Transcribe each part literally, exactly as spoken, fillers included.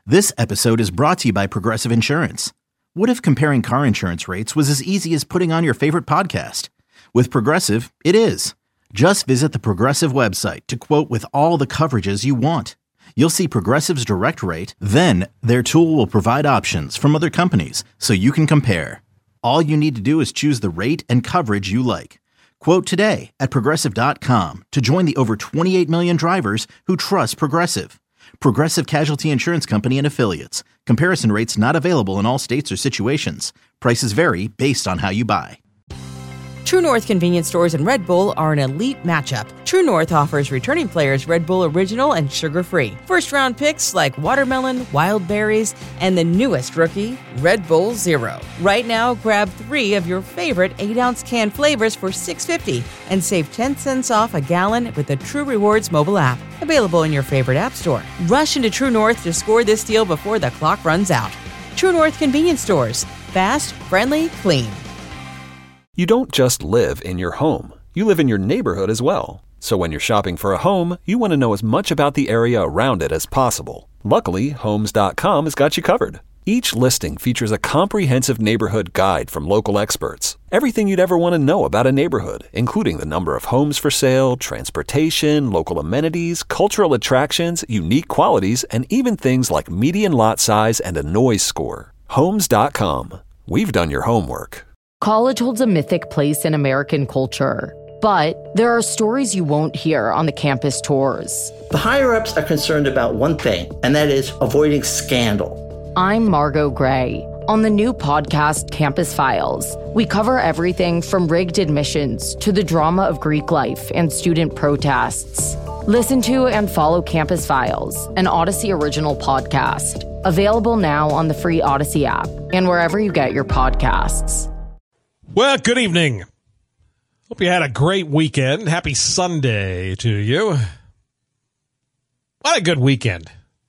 This episode is brought to you by Progressive Insurance. What if comparing car insurance rates was as easy as putting on your favorite podcast? With Progressive, it is. Just visit the Progressive website to quote with all the coverages you want. You'll see Progressive's direct rate, then their tool will provide options from other companies so you can compare. All you need to do is choose the rate and coverage you like. Quote today at Progressive dot com to join the over twenty-eight million drivers who trust Progressive. Progressive Casualty Insurance Company and Affiliates. Comparison rates not available in all states or situations. Prices vary based on how you buy. True North convenience stores and Red Bull are an elite matchup. True North offers returning players Red Bull Original and sugar-free. First-round picks like watermelon, wild berries, and the newest rookie, Red Bull Zero. Right now, grab three of your favorite eight-ounce can flavors for six dollars and fifty cents and save ten cents off a gallon with the True Rewards mobile app. Available in your favorite app store. Rush into True North to score this deal before the clock runs out. True North convenience stores. Fast, friendly, clean. You don't just live in your home. You live in your neighborhood as well. So when you're shopping for a home, you want to know as much about the area around it as possible. Luckily, Homes dot com has got you covered. Each listing features a comprehensive neighborhood guide from local experts. Everything you'd ever want to know about a neighborhood, including the number of homes for sale, transportation, local amenities, cultural attractions, unique qualities, and even things like median lot size and a noise score. Homes dot com. We've done your homework. College holds a mythic place in American culture, but there are stories you won't hear on the campus tours. The higher-ups are concerned about one thing, and that is avoiding scandal. I'm Margot Gray. On the new podcast, Campus Files, we cover everything from rigged admissions to the drama of Greek life and student protests. Listen to and follow Campus Files, an Odyssey original podcast. Available now on the free Odyssey app and wherever you get your podcasts. Well, good evening. Hope you had a great weekend. Happy Sunday to you. What a good weekend.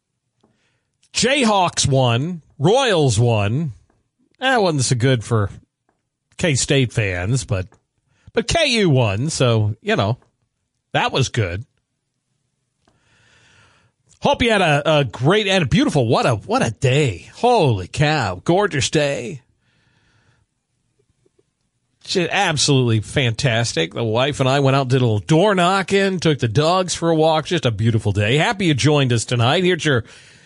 Jayhawks won. Royals won. That wasn't so good for K-State fans, but but K U won, so, you know, that was good. Hope you had a, a great and a beautiful, what a what a day. Holy cow. Gorgeous day. Just absolutely fantastic. The wife and I went out and did a little door knocking, took the dogs for a walk. Just a beautiful day. Happy you joined us tonight. Here's your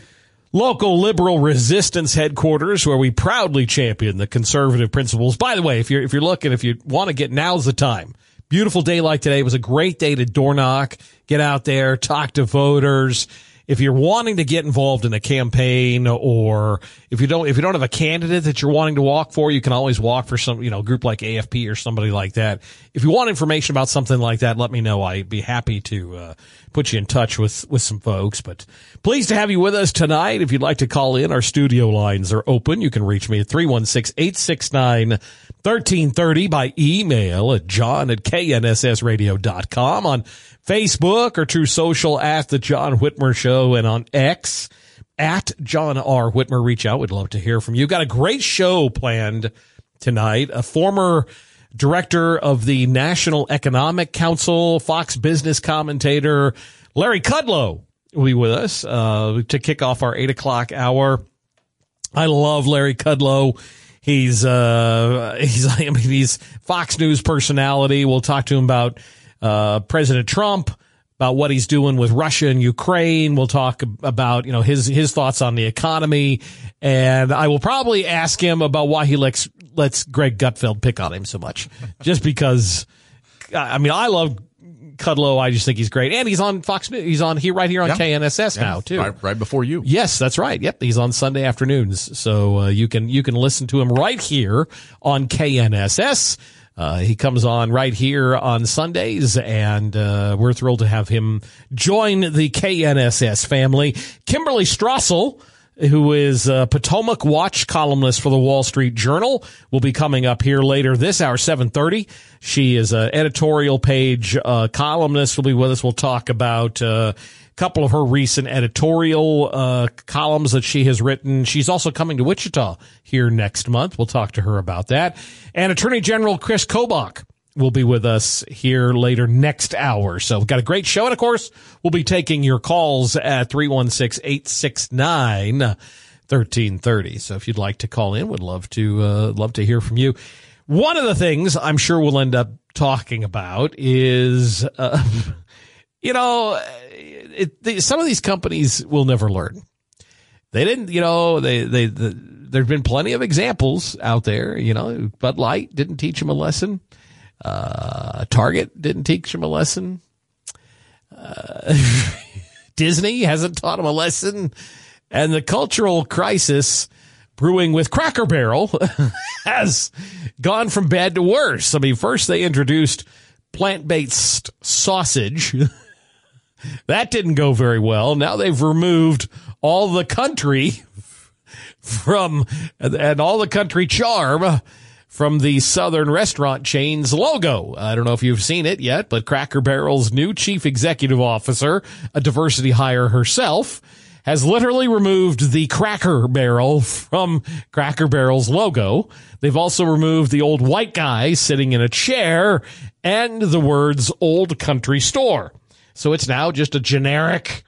local liberal resistance headquarters where we proudly champion the conservative principles. By the way, if you're if you're looking, if you want to get, now's the time. Beautiful day like today. It was a great day to door knock, get out there, talk to voters. If you're wanting to get involved in a campaign, or if you don't, if you don't have a candidate that you're wanting to walk for, you can always walk for some, you know, group like A F P or somebody like that. If you want information about something like that, let me know. I'd be happy to uh, put you in touch with, with some folks. But pleased to have you with us tonight. If you'd like to call in, our studio lines are open. You can reach me at three one six, eight six nine, one three three zero by email at john at k n s s radio dot com, on Facebook or True Social at The John Whitmer Show, and on X at John R. Whitmer. Reach out. We'd love to hear from you. Got a great show planned tonight. A former director of the National Economic Council, Fox Business commentator, Larry Kudlow, will be with us uh, to kick off our eight o'clock hour. I love Larry Kudlow. He's, uh, he's, I mean, he's Fox News personality. We'll talk to him about Uh, President Trump, about what he's doing with Russia and Ukraine. We'll talk about, you know, his, his thoughts on the economy. And I will probably ask him about why he lets, lets Greg Gutfeld pick on him so much. Just because, I mean, I love Kudlow. I just think he's great. And he's on Fox News. He's on here, right here on yeah. K N S S yeah. now, too. Right, right before you. Yes, that's right. Yep. He's on Sunday afternoons. So, uh, you can, you can listen to him right here on K N S S. Uh, he comes on right here on Sundays, and uh, we're thrilled to have him join the K N S S family. Kimberly Strassel, who is a Potomac Watch columnist for the Wall Street Journal, will be coming up here later this hour, seven thirty. She is an editorial page uh, columnist. Will be with us. We'll talk about uh, a couple of her recent editorial uh, columns that she has written. She's also coming to Wichita here next month. We'll talk to her about that. And Attorney General Chris Kobach will be with us here later next hour. So we've got a great show. And, of course, we'll be taking your calls at three one six, eight six nine, one three three zero. So if you'd like to call in, would love to uh, love to hear from you. One of the things I'm sure we'll end up talking about is, uh, you know, it, the, some of these companies will never learn. They didn't, you know, they, they, the, there've been plenty of examples out there. You know, Bud Light didn't teach them a lesson. Uh, Target didn't teach them a lesson. Uh, Disney hasn't taught them a lesson. And the cultural crisis brewing with Cracker Barrel has gone from bad to worse. I mean, first they introduced plant-based sausage. That didn't go very well. Now they've removed all the country from, and all the country charm from the Southern restaurant chain's logo. I don't know if you've seen it yet, but Cracker Barrel's new chief executive officer, a diversity hire herself, has literally removed the Cracker Barrel from Cracker Barrel's logo. They've also removed the old white guy sitting in a chair and the words Old Country Store. So it's now just a generic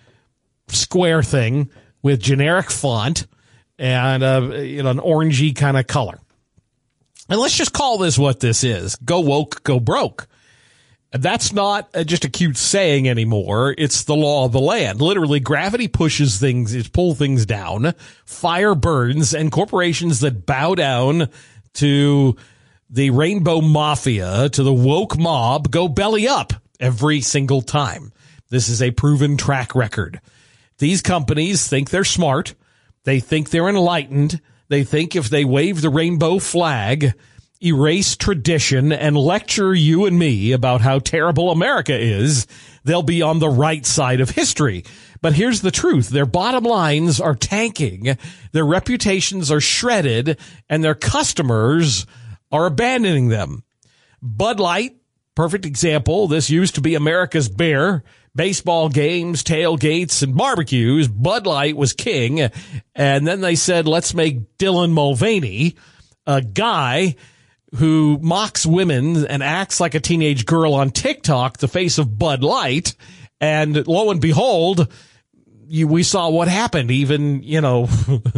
square thing with generic font and uh, you know, an orangey kind of color. And let's just call this what this is. Go woke, go broke. That's not just a cute saying anymore. It's the law of the land. Literally, gravity pushes things, it pulls things down, fire burns, and corporations that bow down to the rainbow mafia, to the woke mob, go belly up every single time. This is a proven track record. These companies think they're smart. They think they're enlightened. They think if they wave the rainbow flag, erase tradition, and lecture you and me about how terrible America is, they'll be on the right side of history. But here's the truth. Their bottom lines are tanking, their reputations are shredded, and their customers are abandoning them. Bud Light, perfect example. This used to be America's beer. Baseball games, tailgates, and barbecues. Bud Light was king. And then they said, let's make Dylan Mulvaney, a guy who mocks women and acts like a teenage girl on TikTok, the face of Bud Light. And lo and behold, you, we saw what happened. Even, you know,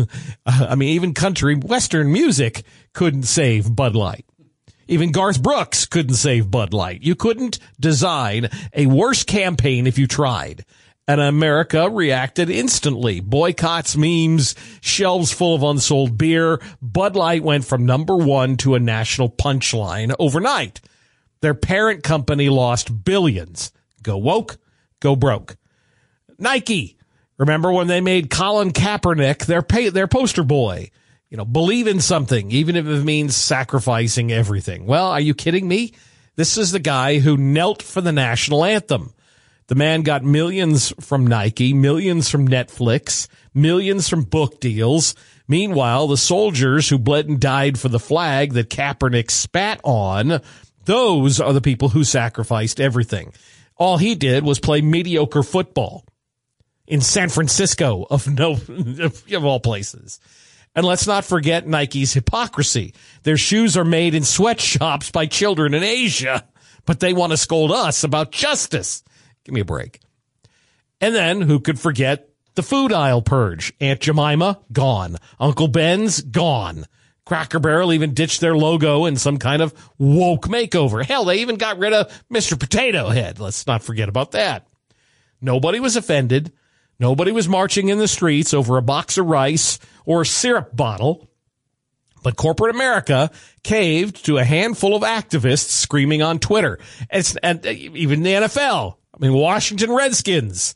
I mean, even country western music couldn't save Bud Light. Even Garth Brooks couldn't save Bud Light. You couldn't design a worse campaign if you tried. And America reacted instantly. Boycotts, memes, shelves full of unsold beer. Bud Light went from number one to a national punchline overnight. Their parent company lost billions. Go woke, go broke. Nike. Remember when they made Colin Kaepernick their pay, their poster boy? You know, believe in something, even if it means sacrificing everything. Well, are you kidding me? This is the guy who knelt for the national anthem. The man got millions from Nike, millions from Netflix, millions from book deals. Meanwhile, the soldiers who bled and died for the flag that Kaepernick spat on, those are the people who sacrificed everything. All he did was play mediocre football in San Francisco, of no, of all places. And let's not forget Nike's hypocrisy. Their shoes are made in sweatshops by children in Asia, but they want to scold us about justice. Give me a break. And then who could forget the food aisle purge? Aunt Jemima, gone. Uncle Ben's, gone. Cracker Barrel even ditched their logo in some kind of woke makeover. Hell, they even got rid of Mister Potato Head. Let's not forget about that. Nobody was offended. Nobody was marching in the streets over a box of rice or a syrup bottle. But corporate America caved to a handful of activists screaming on Twitter. It's, and even the N F L. I mean, Washington Redskins.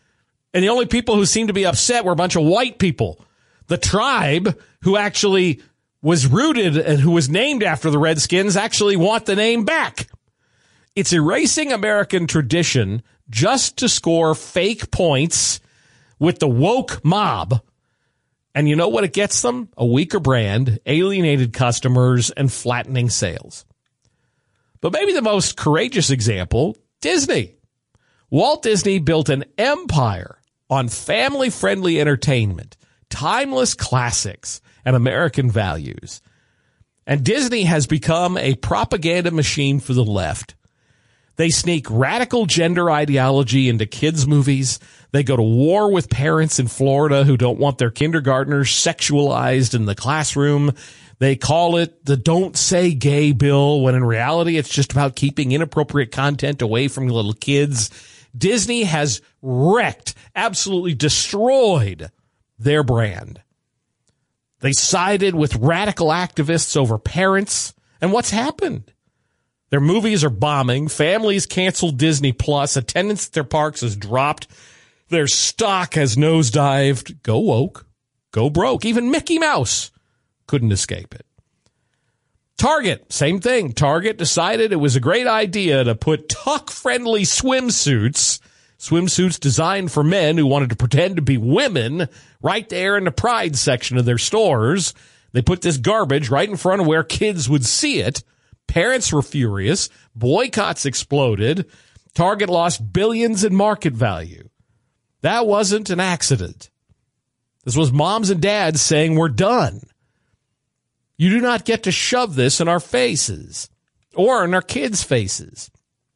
And the only people who seemed to be upset were a bunch of white people. The tribe, who actually was rooted and who was named after the Redskins, actually want the name back. It's erasing American tradition just to score fake points with the woke mob. And you know what it gets them? A weaker brand, alienated customers, and flattening sales. But maybe the most courageous example, Disney. Walt Disney built an empire on family-friendly entertainment, timeless classics, and American values. And Disney has become a propaganda machine for the left. They sneak radical gender ideology into kids' movies. They go to war with parents in Florida who don't want their kindergartners sexualized in the classroom. They call it the Don't Say Gay bill, when in reality it's just about keeping inappropriate content away from little kids. Disney has wrecked, absolutely destroyed their brand. They sided with radical activists over parents. And what's happened? Their movies are bombing. Families canceled Disney Plus. Attendance at their parks has dropped. Their stock has nosedived. Go woke. Go broke. Even Mickey Mouse couldn't escape it. Target, same thing. Target decided it was a great idea to put tuck-friendly swimsuits, swimsuits designed for men who wanted to pretend to be women, right there in the Pride section of their stores. They put this garbage right in front of where kids would see it. Parents were furious. Boycotts exploded. Target lost billions in market value. That wasn't an accident. This was moms and dads saying, we're done. You do not get to shove this in our faces or in our kids' faces.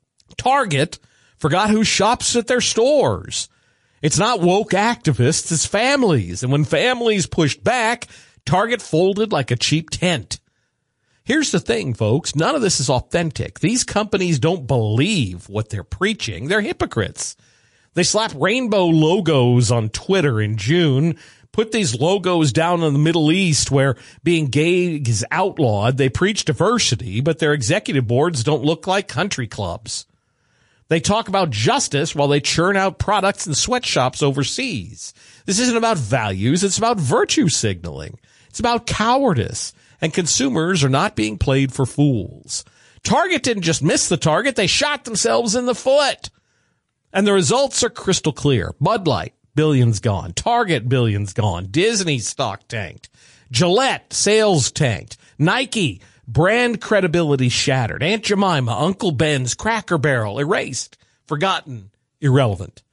Target forgot who shops at their stores. It's not woke activists, it's families. And when families pushed back, Target folded like a cheap tent. Here's the thing, folks. None of this is authentic. These companies don't believe what they're preaching. They're hypocrites. They slapped rainbow logos on Twitter in June, put these logos down in the Middle East where being gay is outlawed. They preach diversity, but their executive boards don't look like country clubs. They talk about justice while they churn out products in sweatshops overseas. This isn't about values. It's about virtue signaling. It's about cowardice. And consumers are not being played for fools. Target didn't just miss the target. They shot themselves in the foot. And the results are crystal clear. Bud Light, billions gone. Target, billions gone. Disney stock tanked. Gillette, sales tanked. Nike, brand credibility shattered. Aunt Jemima, Uncle Ben's, Cracker Barrel, erased, forgotten, irrelevant.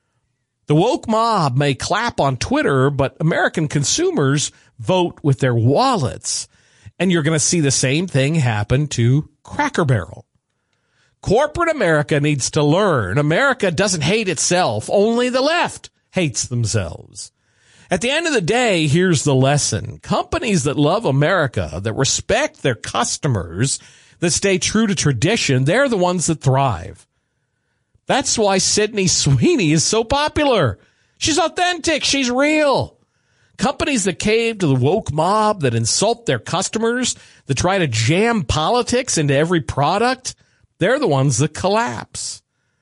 The woke mob may clap on Twitter, but American consumers vote with their wallets. And you're going to see the same thing happen to Cracker Barrel. Corporate America needs to learn. America doesn't hate itself. Only the left hates themselves. At the end of the day, here's the lesson. Companies that love America, that respect their customers, that stay true to tradition, they're the ones that thrive. That's why Sydney Sweeney is so popular. She's authentic. She's real. Companies that cave to the woke mob, that insult their customers, that try to jam politics into every product, they're the ones that collapse.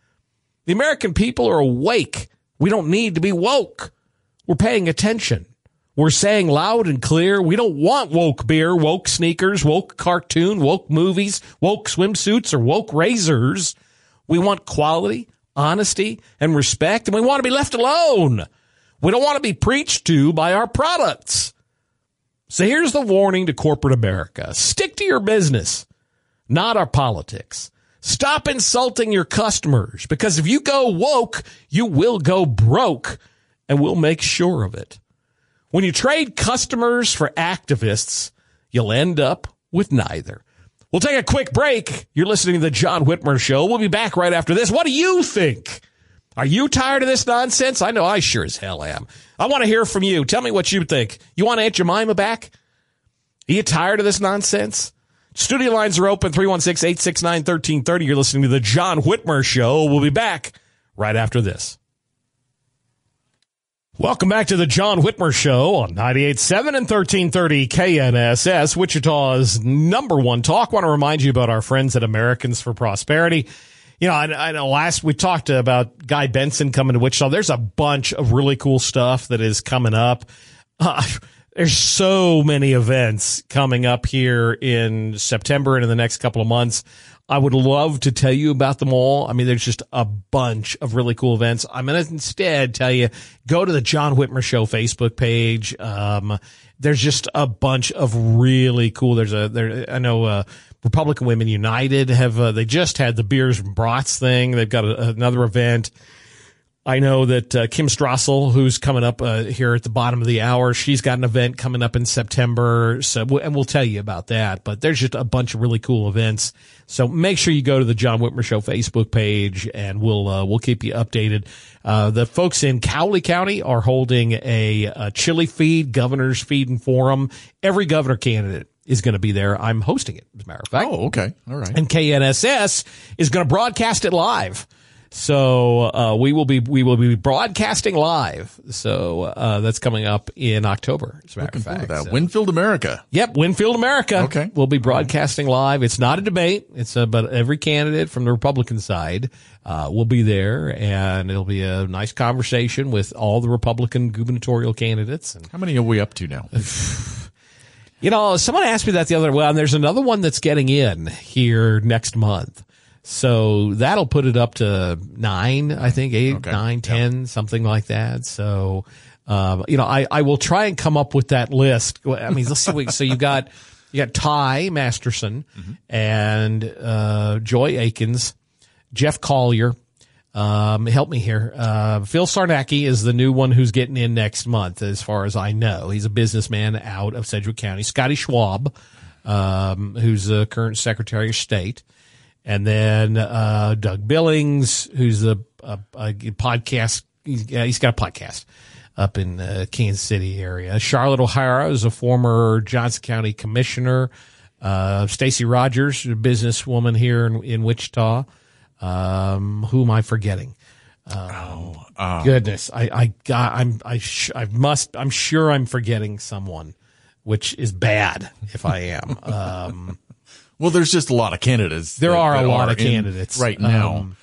The American people are awake. We don't need to be woke. We're paying attention. We're saying loud and clear, we don't want woke beer, woke sneakers, woke cartoon, woke movies, woke swimsuits, or woke razors. We want quality, honesty, and respect, and we want to be left alone. We don't want to be preached to by our products. So here's the warning to corporate America. Stick to your business, not our politics. Stop insulting your customers, because if you go woke, you will go broke, and we'll make sure of it. When you trade customers for activists, you'll end up with neither. We'll take a quick break. You're listening to the John Whitmer Show. We'll be back right after this. What do you think? Are you tired of this nonsense? I know I sure as hell am. I want to hear from you. Tell me what you think. You want Aunt Jemima back? Are you tired of this nonsense? Studio lines are open, three one six, eight six nine, one three three zero. You're listening to the John Whitmer Show. We'll be back right after this. Welcome back to the John Whitmer Show on ninety-eight point seven and thirteen thirty K N S S, Wichita's number one talk. I want to remind you about our friends at Americans for Prosperity. You know, I, I know last we talked about Guy Benson coming to Wichita. There's a bunch of really cool stuff that is coming up. Uh, there's so many events coming up here in September and in the next couple of months. I would love to tell you about them all. I mean, there's just a bunch of really cool events. I'm going to instead tell you, go to the John Whitmer Show Facebook page. Um, there's just a bunch of really cool. There's a, there, I know, uh, Republican Women United have, uh, they just had the Beers and Brats thing. They've got a, another event. I know that uh, Kim Strassel, who's coming up uh, here at the bottom of the hour, she's got an event coming up in September, so and we'll tell you about that. But there's just a bunch of really cool events. So make sure you go to the John Whitmer Show Facebook page, and we'll uh, we'll keep you updated. Uh, the folks in Cowley County are holding a, a chili feed, governor's feed and forum. Every governor candidate is going to be there. I'm hosting it, as a matter of fact. Oh, okay. All right. And K N S S is going to broadcast it live. So uh, we will be we will be broadcasting live. So uh, that's coming up in October. As a matter Looking of fact, forward to that. So. Winfield, America. Yep, Winfield, America. Okay, we'll be broadcasting live. It's not a debate. It's a, but every candidate from the Republican side uh, will be there, and it'll be a nice conversation with all the Republican gubernatorial candidates. And how many are we up to now? You know, someone asked me that the other way. Well, and there's another one that's getting in here next month. So that'll put it up to nine, I think, eight, okay. nine, ten, yeah. something like that. So, um, you know, I, I will try and come up with that list. I mean, let's see. So you got, you got Ty Masterson mm-hmm. and, uh, Joy Akins, Jeff Collier. Um, help me here. Uh, Phil Sarnacki is the new one who's getting in next month, as far as I know. He's a businessman out of Sedgwick County. Scotty Schwab, um, who's the current Secretary of State. And then uh Doug Billings, who's a, a, a podcast. He's, yeah, he's got a podcast up in the Kansas City area. Charlotte O'Hara is a former Johnson County commissioner. Uh Stacy Rogers, a businesswoman here in, in Wichita. Um Who am I forgetting? Um, oh, um, goodness, I I got I'm I sh- I must I'm sure I'm forgetting someone, which is bad if I am. Um Well, there's just a lot of candidates. There that, are that a lot are of candidates right now. Um,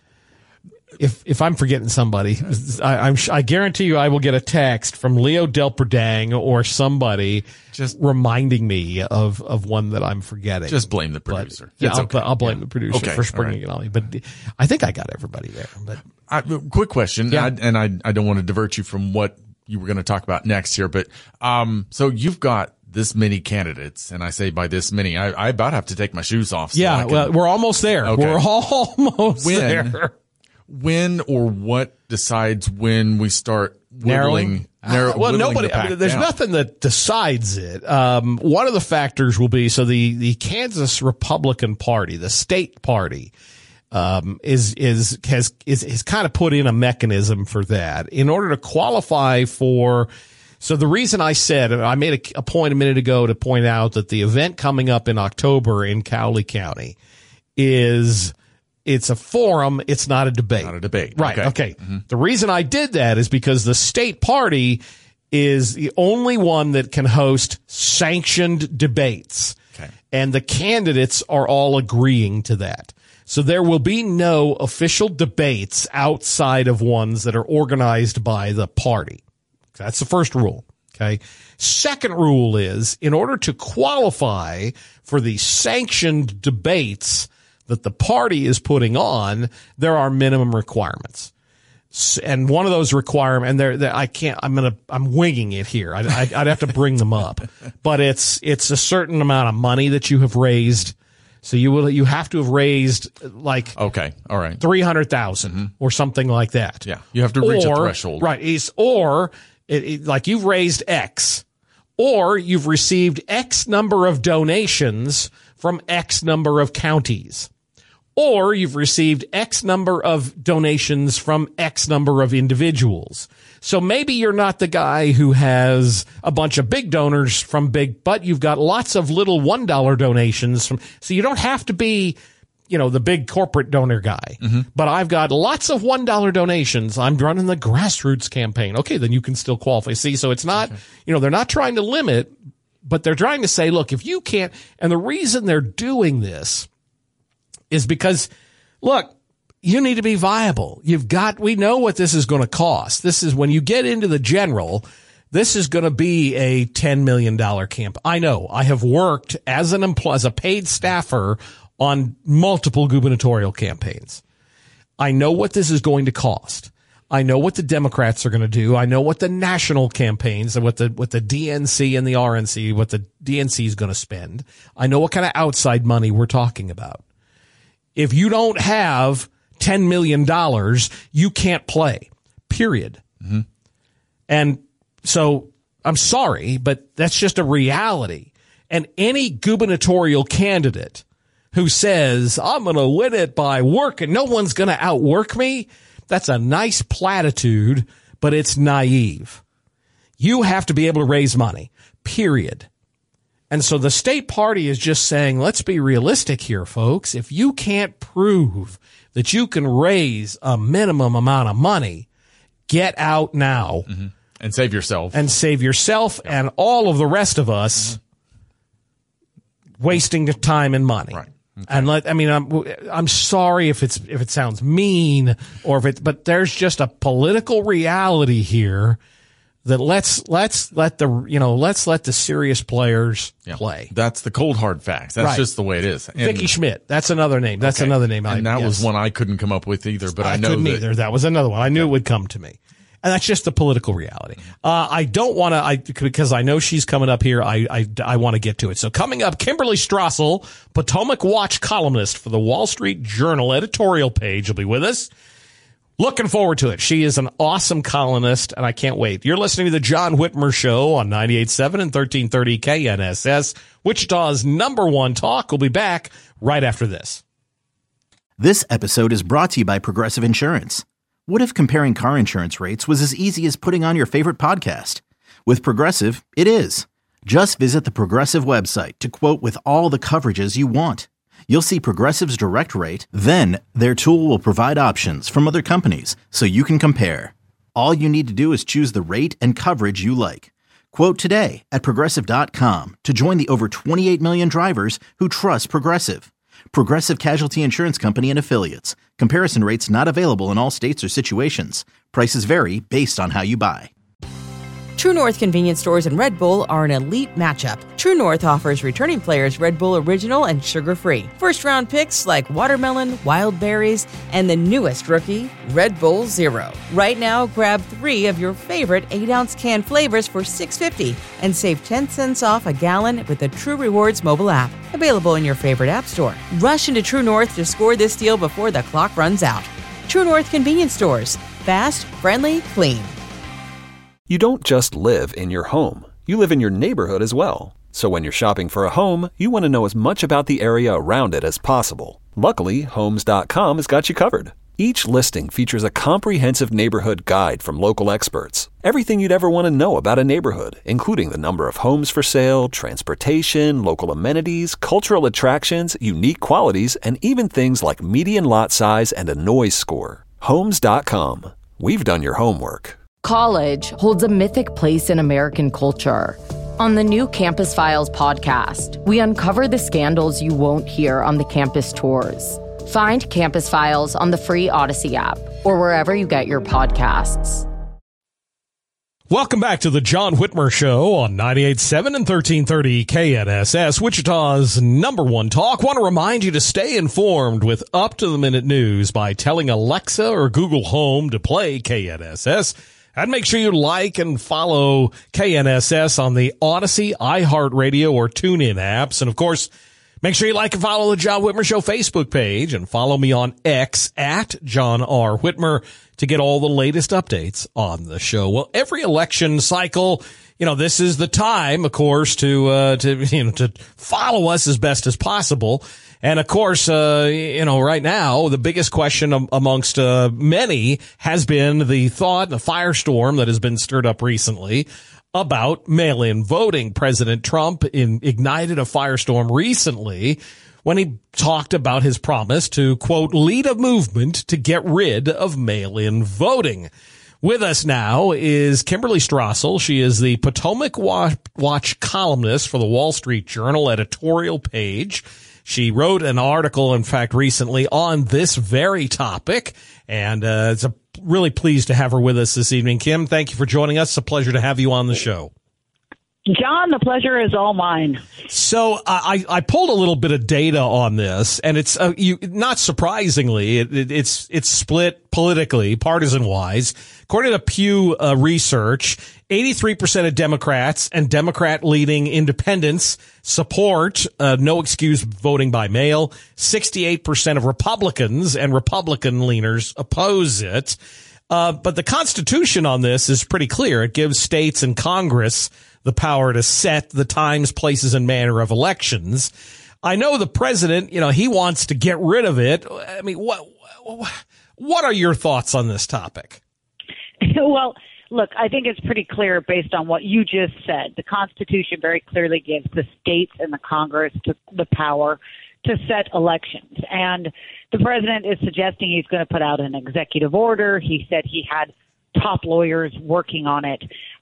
if if I'm forgetting somebody, I, I'm I guarantee you I will get a text from Leo Delperdang or somebody just reminding me of, of one that I'm forgetting. Just blame the producer. But, yeah, I'll, okay. I'll blame yeah. the producer okay. for springing right. it on me. But I think I got everybody there. But I, quick question, yeah. I, and I I don't want to divert you from what you were going to talk about next here, but um, so you've got this many candidates, and I say by this many, I, I about have to take my shoes off. So yeah, can, well, we're almost there. Okay. We're almost when, there. When or what decides when we start whittling? Narrow, uh, well, whittling nobody. the I mean, there's down. nothing that decides it. Um, one of the factors will be so the the Kansas Republican Party, the state party, um, is is has is is kind of put in a mechanism for that in order to qualify for. So the reason I said, I made a, a point a minute ago to point out that the event coming up in October in Cowley County is, it's a forum. It's not a debate. Not a debate. Right. Okay. okay. Mm-hmm. The reason I did that is because the state party is the only one that can host sanctioned debates. Okay. And the candidates are all agreeing to that. So there will be no official debates outside of ones that are organized by the party. That's the first rule. Okay. Second rule is in order to qualify for the sanctioned debates that the party is putting on, there are minimum requirements. And one of those requirements, and they're, they're, I can't, I'm going to, I'm winging it here. I, I, I'd have to bring them up, but it's, it's a certain amount of money that you have raised. So you will, you have to have raised like, okay. All right. three hundred thousand mm-hmm. or something like that. Yeah. You have to reach or, a threshold. Right. Is, or, It, it, like you've raised X, or you've received X number of donations from X number of counties, or you've received X number of donations from X number of individuals. So maybe you're not the guy who has a bunch of big donors from big, but you've got lots of little one dollar donations from, so you don't have to be, you know, the big corporate donor guy, mm-hmm. but I've got lots of one dollar donations. I'm running the grassroots campaign. Okay, then you can still qualify. See, so it's not, okay. you know, they're not trying to limit, but they're trying to say, look, if you can't, and the reason they're doing this is because, look, you need to be viable. You've got, we know what this is going to cost. This is when you get into the general, this is going to be a ten million dollars camp. I know. I have worked as an employee, as a paid staffer on multiple gubernatorial campaigns. I know what this is going to cost. I know what the Democrats are going to do. I know what the national campaigns and what the, what the D N C and the R N C, what the D N C is going to spend. I know what kind of outside money we're talking about. If you don't have ten million dollars, you can't play, period. Mm-hmm. And so I'm sorry, but that's just a reality. And any gubernatorial candidate who says, I'm going to win it by working, no one's going to outwork me, that's a nice platitude, but it's naive. You have to be able to raise money, period. And so the state party is just saying, let's be realistic here, folks. If you can't prove that you can raise a minimum amount of money, get out now. Mm-hmm. And save yourself. And save yourself yeah. and all of the rest of us mm-hmm. wasting the time and money. Right. Okay. And let, I mean, I'm, I'm sorry if it's, if it sounds mean or if it, but there's just a political reality here that let's, let's let the, you know, let's let the serious players yeah. play. That's the cold hard facts. That's right. just the way it is. And Vicky Schmidt. That's another name. That's okay. another name. And I, that yes. was one I couldn't come up with either, but I, I know couldn't that. either. That was another one. I knew okay. it would come to me. And that's just the political reality. Uh, I don't want to, I, because I know she's coming up here. I, I, I want to get to it. So coming up, Kimberly Strassel, Potomac Watch columnist for the Wall Street Journal editorial page, will be with us. Looking forward to it. She is an awesome columnist, and I can't wait. You're listening to the John Whitmer Show on ninety-eight point seven and thirteen thirty K N S S, Wichita's number one talk. We'll be back right after this. This episode is brought to you by Progressive Insurance. What if comparing car insurance rates was as easy as putting on your favorite podcast? With Progressive, it is. Just visit the Progressive website to quote with all the coverages you want. You'll see Progressive's direct rate, then their tool will provide options from other companies so you can compare. All you need to do is choose the rate and coverage you like. Quote today at Progressive dot com to join the over twenty-eight million drivers who trust Progressive. Progressive Casualty Insurance Company and Affiliates. Comparison rates not available in all states or situations. Prices vary based on how you buy. True North convenience stores and Red Bull are an elite matchup. True North offers returning players Red Bull Original and sugar-free. First-round picks like watermelon, wild berries, and the newest rookie, Red Bull Zero. Right now, grab three of your favorite eight ounce can flavors for six dollars and fifty cents and save ten cents off a gallon with the True Rewards mobile app. Available in your favorite app store. Rush into True North to score this deal before the clock runs out. True North convenience stores. Fast, friendly, clean. You don't just live in your home. You live in your neighborhood as well. So when you're shopping for a home, you want to know as much about the area around it as possible. Luckily, Homes dot com has got you covered. Each listing features a comprehensive neighborhood guide from local experts. Everything you'd ever want to know about a neighborhood, including the number of homes for sale, transportation, local amenities, cultural attractions, unique qualities, and even things like median lot size and a noise score. Homes dot com. We've done your homework. College holds a mythic place in American culture. On the new Campus Files podcast, we uncover the scandals you won't hear on the campus tours. Find Campus Files on the free Odyssey app or wherever you get your podcasts. Welcome back to the John Whitmer Show on ninety-eight point seven and thirteen thirty K N S S, Wichita's number one talk. Want to remind you to stay informed with up-to-the-minute news by telling Alexa or Google Home to play K N S S. And make sure you like and follow K N S S on the Odyssey, iHeartRadio, or TuneIn apps. And, of course, make sure you like and follow the John Whitmer Show Facebook page and follow me on X at John R. Whitmer to get all the latest updates on the show. Well, every election cycle, you know, this is the time, of course, to, uh, to, you know, to follow us as best as possible. And of course, uh, you know, right now, the biggest question am- amongst, uh, many has been the thought, the firestorm that has been stirred up recently about mail-in voting. President Trump in, ignited a firestorm recently when he talked about his promise to, quote, lead a movement to get rid of mail-in voting. With us now is Kimberly Strassel. She is the Potomac Watch columnist for the Wall Street Journal editorial page. She wrote an article, in fact, recently on this very topic, and uh, it's a really pleased to have her with us this evening. Kim, thank you for joining us. It's a pleasure to have you on the show. John, the pleasure is all mine. So uh, I, I pulled a little bit of data on this, and it's uh, you, not surprisingly, it, it, it's it's split politically, partisan-wise. According to Pew uh, Research, eighty-three percent of Democrats and Democrat-leading independents support uh, no excuse voting by mail. sixty-eight percent of Republicans and Republican leaners oppose it. Uh, but the Constitution on this is pretty clear. It gives states and Congress the power to set the times, places, and manner of elections. I know the president, you know, he wants to get rid of it. I mean, what what are your thoughts on this topic? Well, look, I think it's pretty clear based on what you just said. The Constitution very clearly gives the states and the Congress to, the power to set elections. And the president is suggesting he's going to put out an executive order. He said he had top lawyers working on it.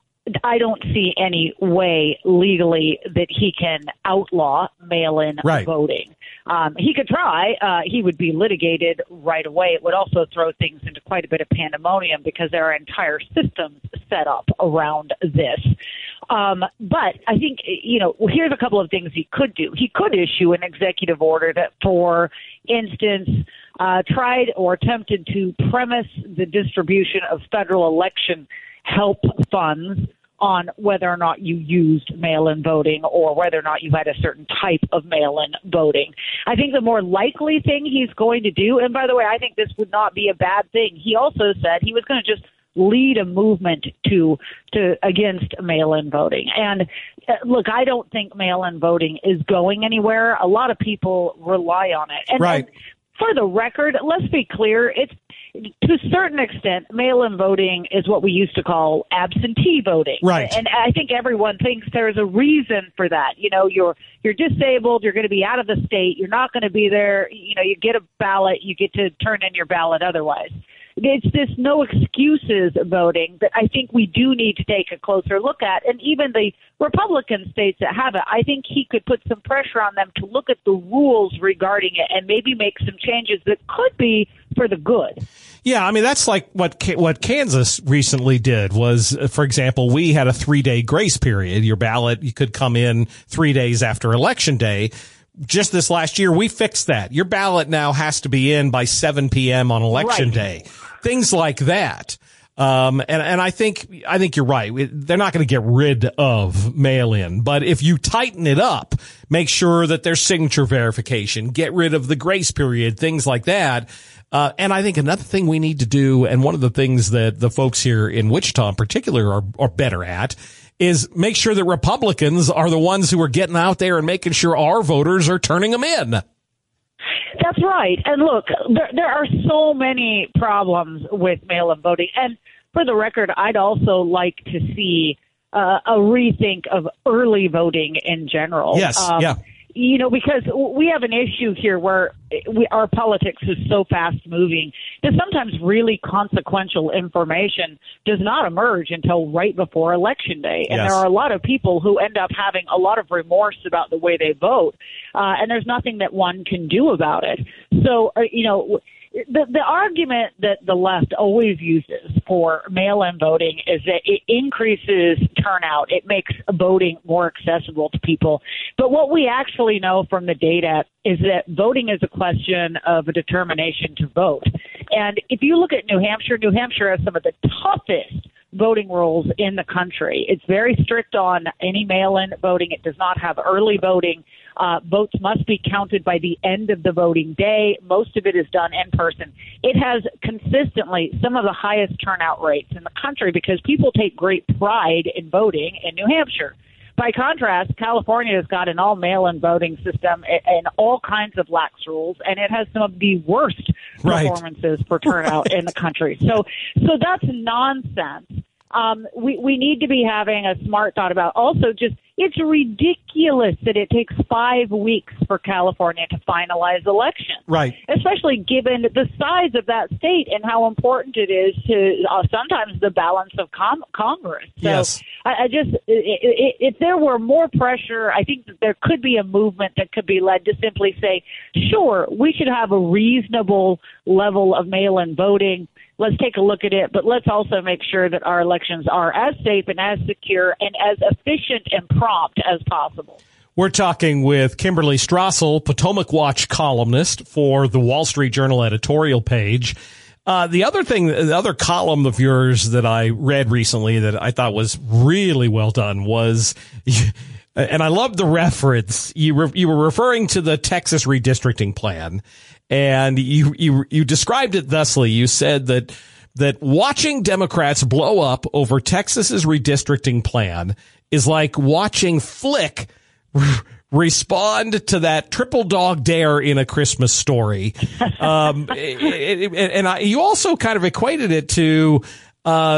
I don't see any way legally that he can outlaw mail-in right. voting. Um, he could try. Uh, he would be litigated right away. It would also throw things into quite a bit of pandemonium because there are entire systems set up around this. Um, but I think, you know, here's a couple of things he could do. He could issue an executive order that, for instance, uh, tried or attempted to premise the distribution of federal election help funds on whether or not you used mail-in voting or whether or not you had a certain type of mail-in voting. I think the more likely thing he's going to do, and by the way, I think this would not be a bad thing. He also said he was going to just lead a movement to to against mail-in voting. And uh, look, I don't think mail-in voting is going anywhere. A lot of people rely on it. And, right. and for the record, let's be clear, it's to a certain extent, mail-in voting is what we used to call absentee voting. Right. And I think everyone thinks there's a reason for that. You know, you're you're disabled, you're going to be out of the state, you're not going to be there, you know, you get a ballot, you get to turn in your ballot otherwise. It's this no excuses voting that I think we do need to take a closer look at. And even the Republican states that have it, I think he could put some pressure on them to look at the rules regarding it and maybe make some changes that could be for the good. Yeah, I mean, that's like what what Kansas recently did was, for example, we had a three-day grace period. Your ballot, you could come in three days after Election Day. Just this last year, we fixed that. Your ballot now has to be in by seven p.m. on Election right. Day. Things like that. Um, and, and I think, I think you're right. They're not going to get rid of mail-in, but if you tighten it up, make sure that there's signature verification, get rid of the grace period, things like that. Uh, and I think another thing we need to do, and one of the things that the folks here in Wichita in particular are, are better at, is make sure that Republicans are the ones who are getting out there and making sure our voters are turning them in. That's right. And look, there, there are so many problems with mail-in voting. And for the record, I'd also like to see uh, a rethink of early voting in general. Yes, um, yeah. You know, because we have an issue here where we, our politics is so fast moving that sometimes really consequential information does not emerge until right before Election Day. And yes. there are a lot of people who end up having a lot of remorse about the way they vote. Uh, and there's nothing that one can do about it. So, uh, you know, the, the argument that the left always uses for mail-in voting is that it increases turnout. It makes voting more accessible to people. But what we actually know from the data is that voting is a question of a determination to vote. And if you look at New Hampshire, New Hampshire has some of the toughest voting rules in the country. It's very strict on any mail-in voting. It does not have early voting. Uh, votes must be counted by the end of the voting day. Most of it is done in person. It has consistently some of the highest turnout rates in the country because people take great pride in voting in New Hampshire. By contrast, California has got an all mail-in voting system and all kinds of lax rules, and it has some of the worst right. performances for turnout right. in the country. So, so that's nonsense. Um, we, we need to be having a smart thought about also just it's ridiculous that it takes five weeks for California to finalize elections. Right. Especially given the size of that state and how important it is to uh, sometimes the balance of com- Congress. So yes. I, I just, it, it, if there were more pressure, I think that there could be a movement that could be led to simply say, sure, we should have a reasonable level of mail-in voting. Let's take a look at it, but let's also make sure that our elections are as safe and as secure and as efficient and prompt as possible. We're talking with Kimberly Strassel, Potomac Watch columnist for the Wall Street Journal editorial page. Uh, the other thing, the other column of yours that I read recently that I thought was really well done was, and I loved the reference. You were, you were referring to the Texas redistricting plan, and you, you, you described it thusly. You said that, that watching Democrats blow up over Texas's redistricting plan is like watching Flick respond to that triple dog dare in A Christmas Story. Um, it, it, and I, you also kind of equated it to, uh,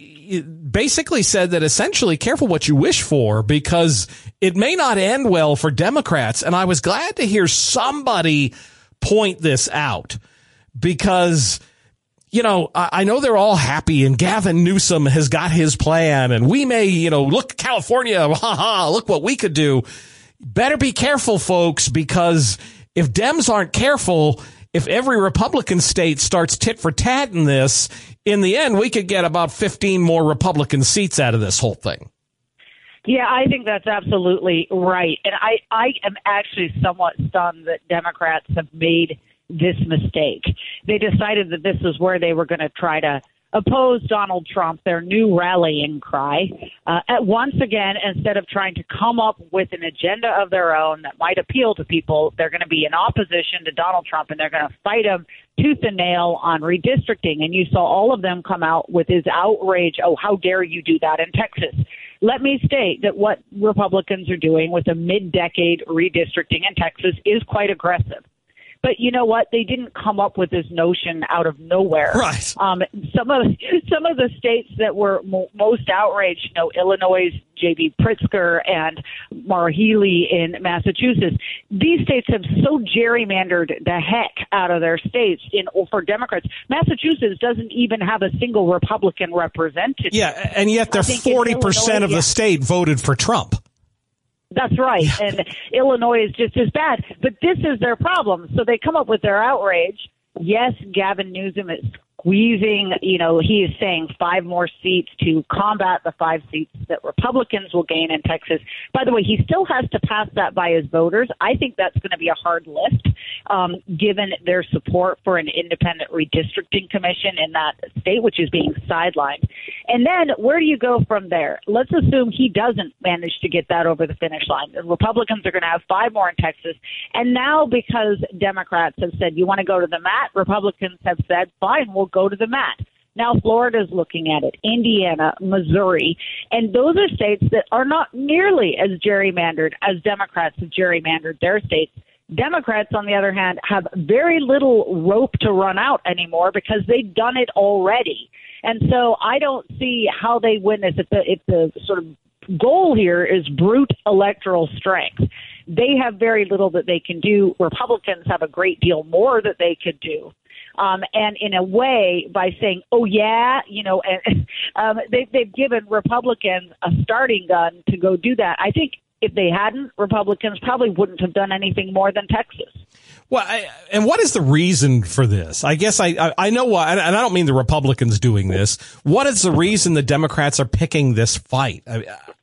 basically said that essentially careful what you wish for, because it may not end well for Democrats. And I was glad to hear somebody point this out, because, you know, I, I know they're all happy and Gavin Newsom has got his plan and we may, you know, look, California, ha ha, look what we could do. Better be careful, folks, because if Dems aren't careful, if every Republican state starts tit for tat in this, in the end, we could get about fifteen more Republican seats out of this whole thing. Yeah, I think that's absolutely right. And I, I am actually somewhat stunned that Democrats have made this mistake. They decided that this is where they were going to try to oppose Donald Trump, their new rallying cry. Uh, at once again, instead of trying to come up with an agenda of their own that might appeal to people, they're going to be in opposition to Donald Trump, and they're going to fight him tooth and nail on redistricting. And you saw all of them come out with his outrage, oh, how dare you do that in Texas. Let me state that what Republicans are doing with a mid-decade redistricting in Texas is quite aggressive. But you know what? They didn't come up with this notion out of nowhere. Right. Um, some of some of the states that were mo- most outraged, you know, Illinois' J B Pritzker and Maura Healey in Massachusetts. These states have so gerrymandered the heck out of their states in for Democrats. Massachusetts doesn't even have a single Republican representative. Yeah, and yet they're forty percent of the state voted for Trump. That's right. And Illinois is just as bad. But this is their problem. So they come up with their outrage. Yes, Gavin Newsom is squeezing, you know, he is saying five more seats to combat the five seats that Republicans will gain in Texas. By the way, he still has to pass that by his voters. I think that's going to be a hard lift, um, given their support for an independent redistricting commission in that state, which is being sidelined. And then where do you go from there? Let's assume he doesn't manage to get that over the finish line. The Republicans are going to have five more in Texas. And now because Democrats have said, you want to go to the mat, Republicans have said, fine, we'll go to the mat. Now Florida's looking at it, Indiana, Missouri, and those are states that are not nearly as gerrymandered as Democrats have gerrymandered their states. Democrats, on the other hand, have very little rope to run out anymore because they've done it already. And so I don't see how they win this if the, if the sort of goal here is brute electoral strength. They have very little that they can do. Republicans have a great deal more that they could do. Um, and in a way, by saying, oh, yeah, you know, and, um, they, they've given Republicans a starting gun to go do that. I think if they hadn't, Republicans probably wouldn't have done anything more than Texas. Well, I, and what is the reason for this? I guess I, I, I know why, and I don't mean the Republicans doing this. What is the reason the Democrats are picking this fight? I,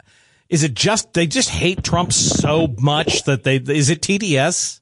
is it just they just hate Trump so much that they, is it T D S?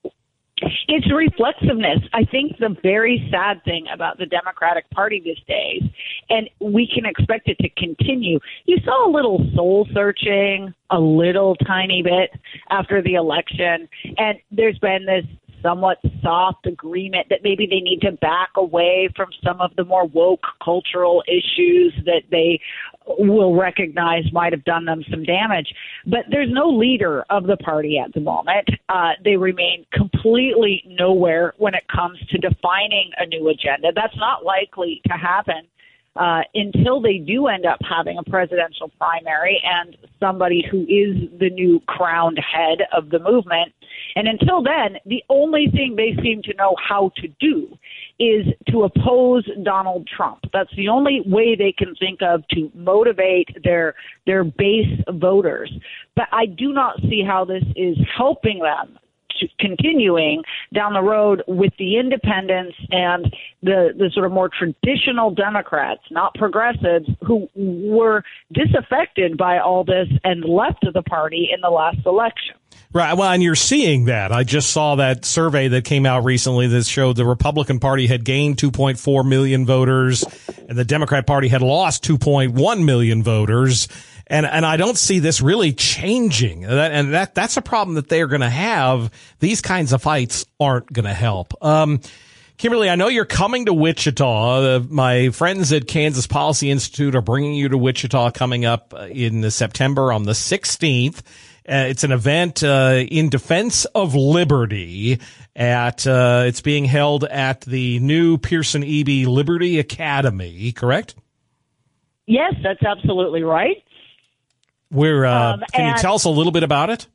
It's reflexiveness. I think the very sad thing about the Democratic Party these days, and we can expect it to continue, you saw a little soul searching, a little tiny bit after the election, and there's been this somewhat soft agreement that maybe they need to back away from some of the more woke cultural issues that they will recognize might have done them some damage. But there's no leader of the party at the moment. Uh, they remain completely nowhere when it comes to defining a new agenda. That's not likely to happen uh, until they do end up having a presidential primary and somebody who is the new crowned head of the movement. And until then, the only thing they seem to know how to do is to oppose Donald Trump. That's the only way they can think of to motivate their their base voters. But I do not see how this is helping them to continuing down the road with the independents and the, the sort of more traditional Democrats, not progressives, who were disaffected by all this and left the party in the last election. Right. Well, and you're seeing that. I just saw that survey that came out recently that showed the Republican Party had gained two point four million voters and the Democrat Party had lost two point one million voters. And, and I don't see this really changing. And that, that's a problem that they're going to have. These kinds of fights aren't going to help. Um, Kimberly, I know you're coming to Wichita. Uh, my friends at Kansas Policy Institute are bringing you to Wichita coming up in September on the sixteenth. Uh, it's an event uh, in defense of liberty. At uh, it's being held at the new Pearson-Eby Liberty Academy, correct? Yes, that's absolutely right. We're, uh, um, can you tell us a little bit about it?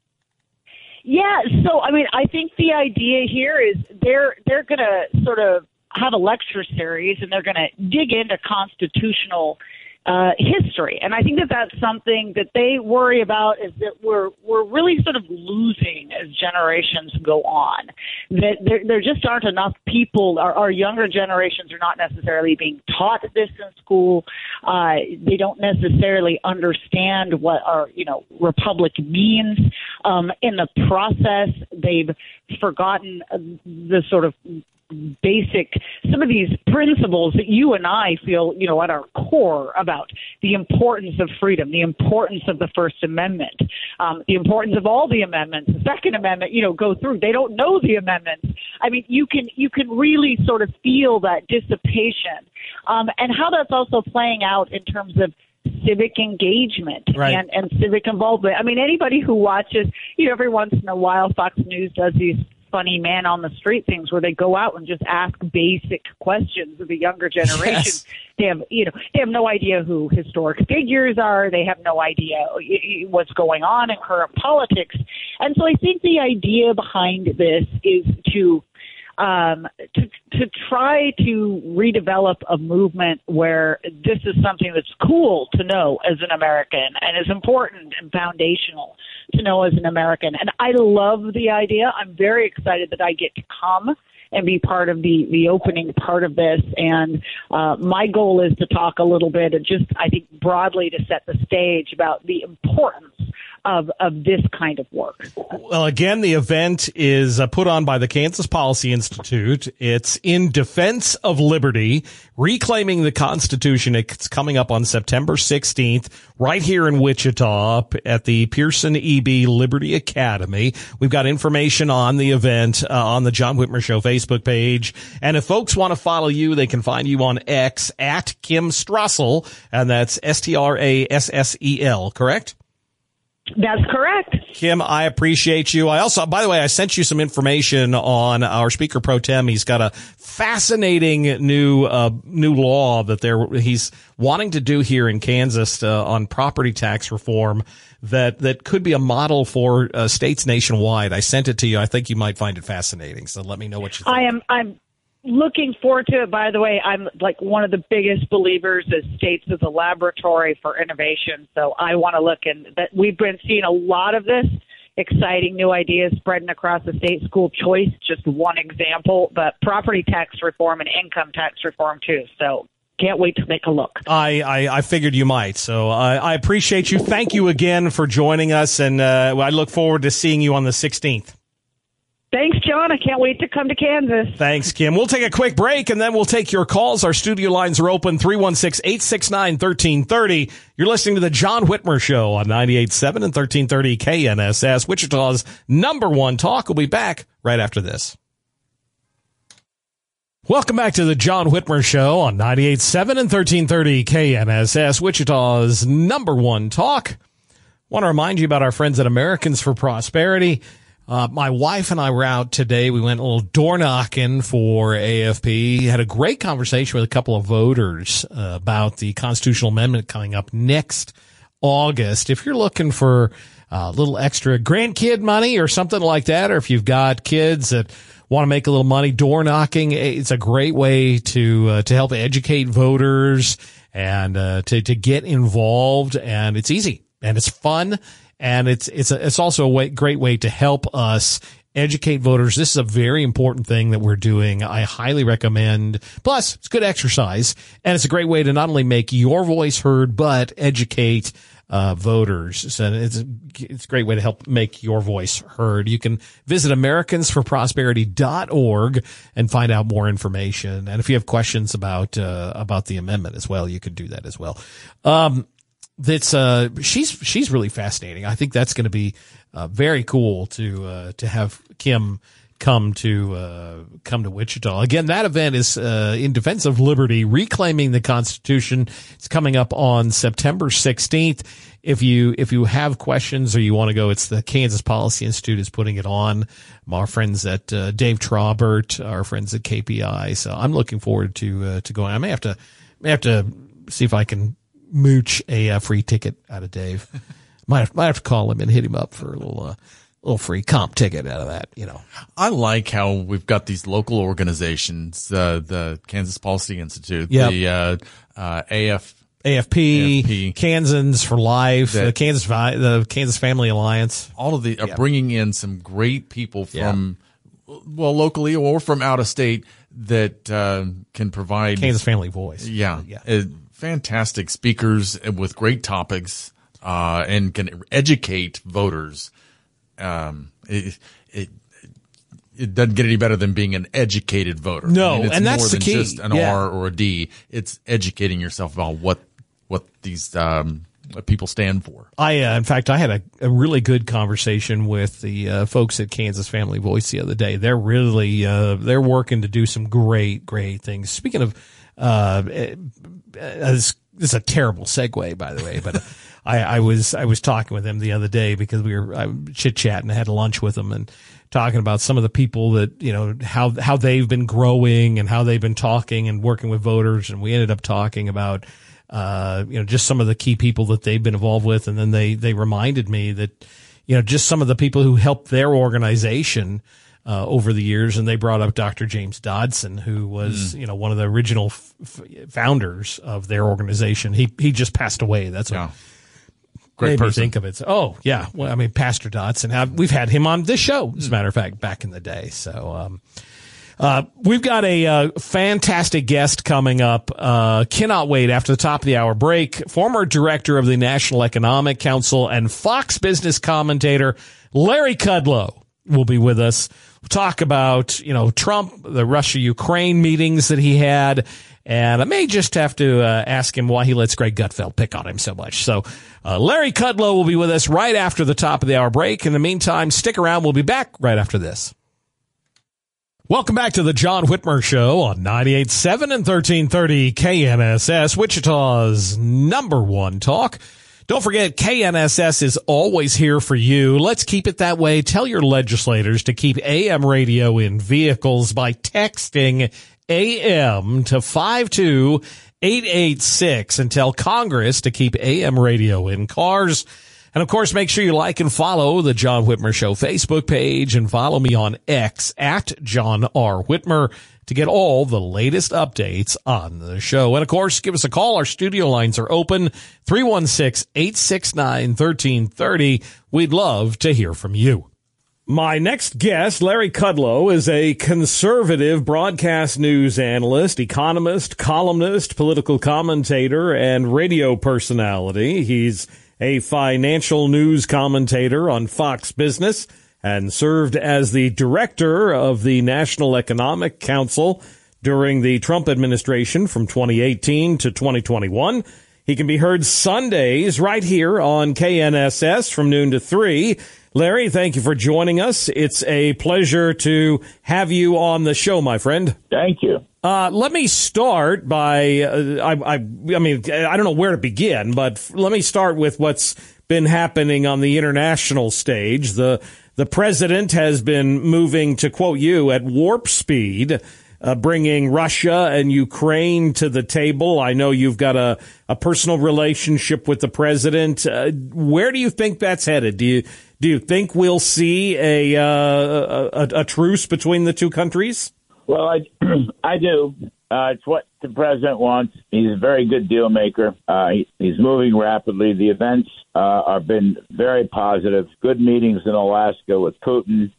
Yeah, so I mean, I think the idea here is they're they're going to sort of have a lecture series, and they're going to dig into constitutional uh, history, and I think that that's something that they worry about is that we're we're really sort of losing as generations go on. That there there just aren't enough people. Our, our younger generations are not necessarily being taught this in school. Uh, they don't necessarily understand what our you know republic means. Um, in the process, they've forgotten the sort of basic, some of these principles that you and I feel, you know, at our core about the importance of freedom, the importance of the First Amendment, um, the importance of all the amendments, the Second Amendment, you know, go through. They don't know the amendments. I mean, you can, you can really sort of feel that dissipation, um, and how that's also playing out in terms of civic engagement right. and, and civic involvement. I mean, anybody who watches, you know, every once in a while, Fox News does these funny man on the street things where they go out and just ask basic questions of the younger generation. Yes. They have, you know, they have no idea who historic figures are. They have no idea what's going on in current politics. And so I think the idea behind this is to Um, to, to try to redevelop a movement where this is something that's cool to know as an American and is important and foundational to know as an American. And I love the idea. I'm very excited that I get to come and be part of the, the opening part of this. And uh, my goal is to talk a little bit and just, I think, broadly to set the stage about the importance of of this kind of work. Well, again, the event is uh, put on by the Kansas Policy Institute. It's in defense of liberty, reclaiming the Constitution. It's coming up on September sixteenth, right here in Wichita at the Pearson-Eby Liberty Academy. We've got information on the event uh, on the John Whitmer Show Facebook page. And if folks want to follow you, they can find you on X at Kim Strassel, and that's S T R A S S E L, correct? That's correct. Kim, I appreciate you. I also, by the way, I sent you some information on our Speaker Pro Tem. He's got a fascinating new uh, new law that they're he's wanting to do here in Kansas uh, on property tax reform that that could be a model for uh, states nationwide. I sent it to you. I think you might find it fascinating. So let me know what you think. I am. I'm. Looking forward to it. By the way, I'm like one of the biggest believers as states as a laboratory for innovation. So I want to look, and that we've been seeing a lot of this exciting new ideas spreading across the state. School choice, just one example, but property tax reform and income tax reform too. So can't wait to take a look. I, I, I figured you might. So I, I appreciate you. Thank you again for joining us. And uh, I look forward to seeing you on the sixteenth. Thanks, John. I can't wait to come to Kansas. Thanks, Kim. We'll take a quick break, and then we'll take your calls. Our studio lines are open, three one six, eight six nine, one three three zero. You're listening to the John Whitmer Show on ninety-eight point seven and thirteen thirty K N S S, Wichita's number one talk. We'll be back right after this. Welcome back to the John Whitmer Show on ninety-eight point seven and thirteen thirty K N S S, Wichita's number one talk. Want to remind you about our friends at Americans for Prosperity. Uh, my wife and I were out today. We went a little door knocking for A F P. Had a great conversation with a couple of voters uh, about the constitutional amendment coming up next August. If you're looking for a little extra grandkid money or something like that, or if you've got kids that want to make a little money, door knocking, it's a great way to uh, to help educate voters and uh, to to get involved. And it's easy and it's fun. And it's it's a, it's also a way, great way to help us educate voters. This is a very important thing that we're doing. I highly recommend. Plus, it's good exercise, and it's a great way to not only make your voice heard, but educate uh voters. So it's a, it's a great way to help make your voice heard. You can visit Americans for Prosperity dot org and find out more information. And if you have questions about uh about the amendment as well, you could do that as well. Um that's uh she's she's really fascinating. I think that's going to be uh very cool to uh to have Kim come to uh come to Wichita. Again, that event is uh in defense of liberty, reclaiming the Constitution. It's coming up on September sixteenth. If you if you have questions or you want to go, it's the Kansas Policy Institute is putting it on. Our friends at uh, Dave Traubert, our friends at K P I. So I'm looking forward to uh, to going. I may have to may have to see if I can mooch a uh, free ticket out of Dave. might have, might have to call him and hit him up for a little uh, little free comp ticket out of that, you know. I like how we've got these local organizations, uh, the Kansas Policy Institute, yep. the uh, uh, A F, A F P, A F P, Kansans for Life, that, the Kansas the Kansas Family Alliance. All of the are yep. bringing in some great people from, yep. well, locally or from out of state that uh, can provide Kansas Family Voice. Yeah, yeah. Uh, fantastic speakers with great topics uh, and can educate voters. Um, it, it, it doesn't get any better than being an educated voter. No, I mean, it's and that's more the than key. just an yeah. R or a D. It's educating yourself about what, what these, um, what people stand for. I, uh, in fact, I had a, a really good conversation with the, uh, folks at Kansas Family Voice the other day. They're really, uh, they're working to do some great, great things. Speaking of, uh, this, this is a terrible segue, by the way, but I, I was I was talking with him the other day because we were chit chatting. I had lunch with him and talking about some of the people that, you know, how how they've been growing and how they've been talking and working with voters. And we ended up talking about uh you know just some of the key people that they've been involved with. And then they they reminded me that, you know, just some of the people who helped their organization uh over the years. And they brought up Doctor James Dodson, who was mm. you know one of the original f- f- founders of their organization. He he just passed away. That's what. Yeah. Great made person. me think of it. So, oh, yeah. Well, I mean, Pastor Dodson. Have, we've had him on this show, as a matter of fact, back in the day. So, um, uh, we've got a uh, fantastic guest coming up. Uh, cannot wait after the top of the hour break. Former director of the National Economic Council and Fox Business commentator Larry Kudlow will be with us. We'll talk about, you know, Trump, the Russia-Ukraine meetings that he had. And I may just have to uh, ask him why he lets Greg Gutfeld pick on him so much. So uh, Larry Kudlow will be with us right after the top of the hour break. In the meantime, stick around. We'll be back right after this. Welcome back to the John Whitmer Show on ninety-eight point seven and thirteen thirty K N S S, Wichita's number one talk. Don't forget, K N S S is always here for you. Let's keep it that way. Tell your legislators to keep A M radio in vehicles by texting A M to five two eight eight six and tell Congress to keep A M radio in cars. And of course, make sure you like and follow the John Whitmer Show Facebook page and follow me on X at John R. Whitmer to get all the latest updates on the show. And of course, give us a call. Our studio lines are open, three one six, eight six nine, one three three zero. We'd love to hear from you. My next guest, Larry Kudlow, is a conservative broadcast news analyst, economist, columnist, political commentator, and radio personality. He's a financial news commentator on Fox Business and served as the director of the National Economic Council during the Trump administration from twenty eighteen to twenty twenty-one. He can be heard Sundays right here on K N S S from noon to three. Larry, thank you for joining us. It's a pleasure to have you on the show, my friend. Thank you. Uh, let me start by, uh, I, I, I mean, I don't know where to begin, but let me start with what's been happening on the international stage. The, the president has been moving, to quote you, at warp speed, uh, bringing Russia and Ukraine to the table. I know you've got a, a personal relationship with the president. Uh, where do you think that's headed? Do you, do you think we'll see a, uh, a, a truce between the two countries? Well, I, I do. Uh, it's what the president wants. He's a very good deal maker. Uh, he, he's moving rapidly. The events uh, have been very positive. Good meetings in Alaska with Putin.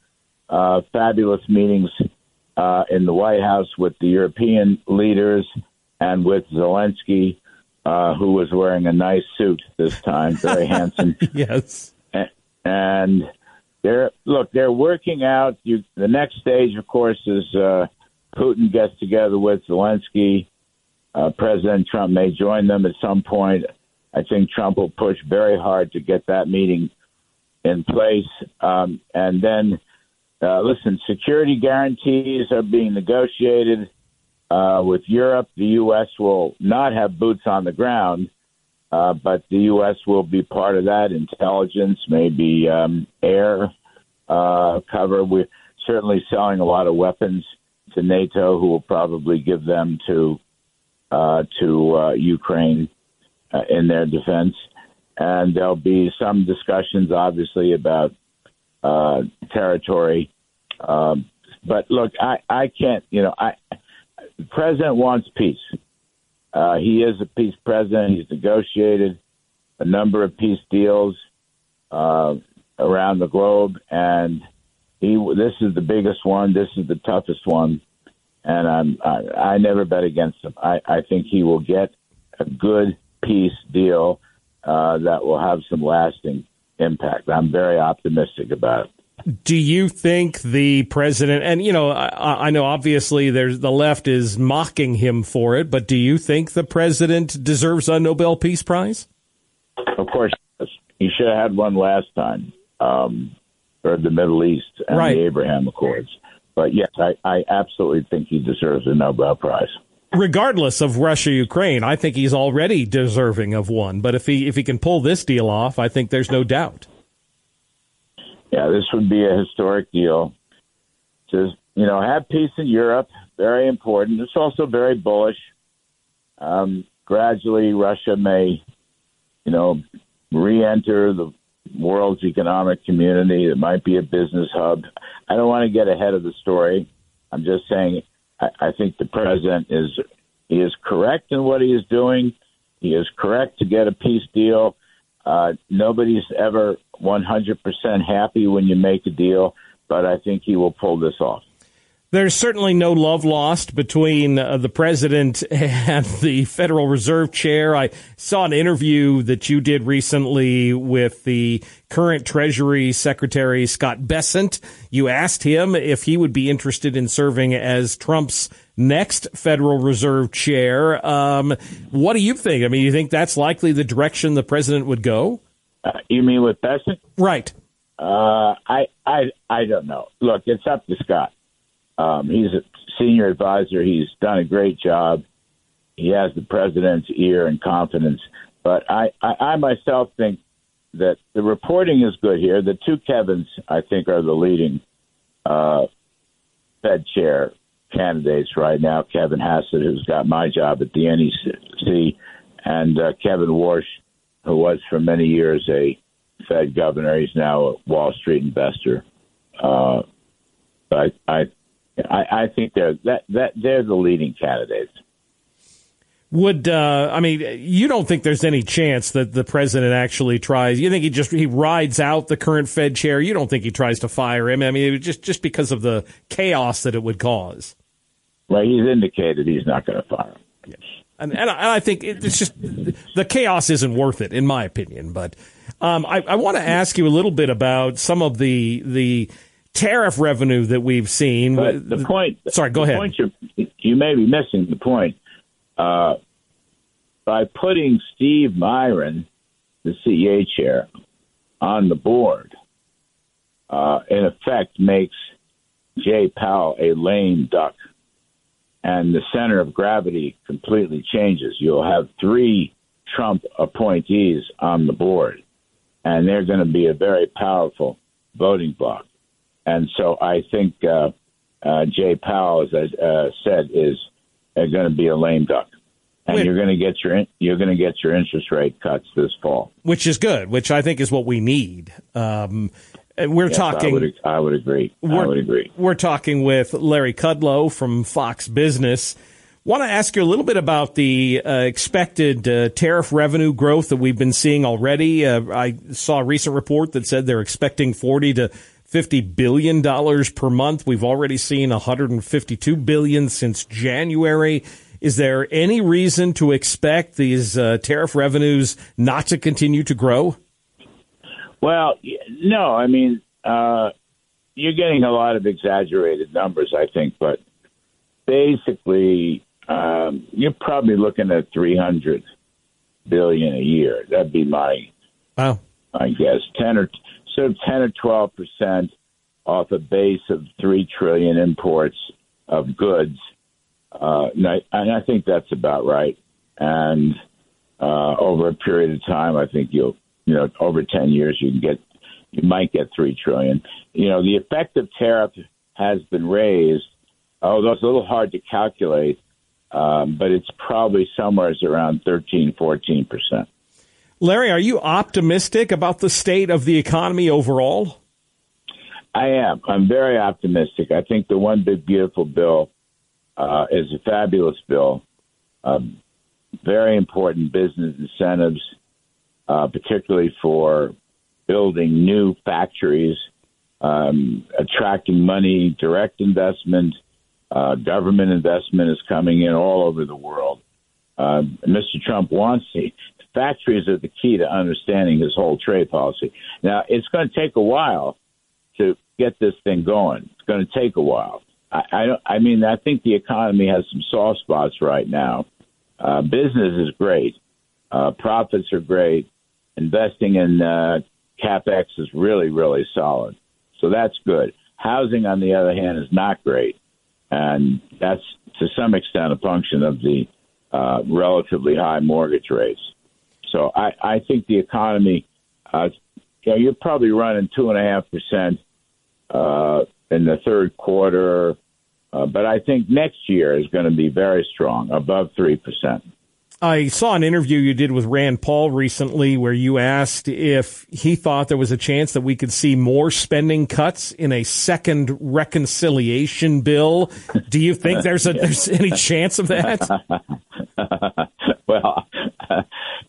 uh, fabulous meetings uh, in the White House with the European leaders and with Zelensky, uh, who was wearing a nice suit this time, very handsome. Yes. And, and they're look, they're working out. You, the next stage, of course, is uh, Putin gets together with Zelensky. Uh, President Trump may join them at some point. I think Trump will push very hard to get that meeting in place. Um, and then, uh, listen, security guarantees are being negotiated uh, with Europe. The U S will not have boots on the ground, uh, but the U S will be part of that. Intelligence, maybe um, air uh, cover. We're certainly selling a lot of weapons to NATO, who will probably give them to uh, to uh, Ukraine uh, in their defense. And there'll be some discussions, obviously, about uh, territory. Um, but look, I, I can't, you know, I, the president wants peace. Uh, he is a peace president. He's negotiated a number of peace deals uh, around the globe. And he, this is the biggest one. This is the toughest one. And I'm, I, I never bet against him. I, I think he will get a good peace deal uh, that will have some lasting impact. I'm very optimistic about it. Do you think the president, and, you know, I, I know obviously there's the left is mocking him for it, but do you think the president deserves a Nobel Peace Prize? Of course, he should have had one last time um, for the Middle East and right. the Abraham Accords. But yes, I, I absolutely think he deserves a Nobel Prize. Regardless of Russia-Ukraine, I think he's already deserving of one. But if he if he can pull this deal off, I think there's no doubt. Yeah, this would be a historic deal. To, you know, have peace in Europe, very important. It's also very bullish. Um, gradually, Russia may, you know, re-enter the world's economic community. It might be a business hub. I don't want to get ahead of the story. I'm just saying I, I think the president is he is correct in what he is doing. He is correct to get a peace deal. Uh, nobody's ever one hundred percent happy when you make a deal, but I think he will pull this off. There's certainly no love lost between uh, the president and the Federal Reserve Chair. I saw an interview that you did recently with the current Treasury Secretary, Scott Bessent. You asked him if he would be interested in serving as Trump's next Federal Reserve Chair. Um, what do you think? I mean, you think that's likely the direction the president would go? Uh, you mean with Bessent? Right. Uh, I, I, I don't know. Look, it's up to Scott. Um, he's a senior advisor. He's done a great job. He has the president's ear and confidence. But I, I, I myself think that the reporting is good here. The two Kevins, I think, are the leading uh, Fed chair candidates right now. Kevin Hassett, who's got my job at the N E C, and uh, Kevin Warsh, who was for many years a Fed governor. He's now a Wall Street investor. Uh, but I, I I, I think they're that, that they're the leading candidates. Would uh, I mean? You don't think there's any chance that the president actually tries? You think he just he rides out the current Fed chair? You don't think he tries to fire him? I mean, it was just just because of the chaos that it would cause. Well, he's indicated he's not going to fire him. Yes. And, and, I, and I think it's just the chaos isn't worth it, in my opinion. But um, I, I want to ask you a little bit about some of the the. tariff revenue that we've seen. But the point, sorry, go the ahead. Point you may be missing the point. Uh, by putting Steve Myron, the C E A chair, on the board, uh, in effect makes Jay Powell a lame duck, and the center of gravity completely changes. You'll have three Trump appointees on the board, and they're going to be a very powerful voting bloc. And so I think uh, uh, Jay Powell, as I uh, said, is uh, going to be a lame duck, and Wait. you're going to get your you're going to get your interest rate cuts this fall, which is good. Which I think is what we need. Um, and we're yes, talking. I would, I would agree. I would agree. We're talking with Larry Kudlow from Fox Business. Want to ask you a little bit about the uh, expected uh, tariff revenue growth that we've been seeing already. Uh, I saw a recent report that said they're expecting forty to fifty billion dollars per month. We've already seen one hundred fifty-two billion dollars since January. Is there any reason to expect these uh, tariff revenues not to continue to grow? Well, no. I mean, uh, you're getting a lot of exaggerated numbers, I think, but basically, um, you're probably looking at three hundred billion dollars a year. That'd be my, wow. I guess, ten or so, ten or twelve percent off a base of three trillion imports of goods. Uh, and, I, and I think that's about right. And uh, over a period of time, I think you'll, you know, over ten years, you can get, you might get three trillion. You know, the effective tariff has been raised, although it's a little hard to calculate, um, but it's probably somewhere around thirteen, fourteen percent. Larry, are you optimistic about the state of the economy overall? I am. I'm very optimistic. I think the One Big Beautiful Bill uh, is a fabulous bill. Um, very important business incentives, uh, particularly for building new factories, um, attracting money, direct investment, uh, government investment is coming in all over the world. Uh, Mister Trump wants to. Factories are the key to understanding his whole trade policy. Now, it's going to take a while to get this thing going. It's going to take a while. I, I, I mean, I think the economy has some soft spots right now. Uh, business is great. Uh, profits are great. Investing in uh, CapEx is really, really solid. So that's good. Housing, on the other hand, is not great. And that's, to some extent, a function of the uh, relatively high mortgage rates. So I, I think the economy, uh, you know, you're probably running two and a half percent uh, in the third quarter, uh, but I think next year is going to be very strong, above three percent. I saw an interview you did with Rand Paul recently where you asked if he thought there was a chance that we could see more spending cuts in a second reconciliation bill. Do you think there's a yeah. there's any chance of that? Well, uh,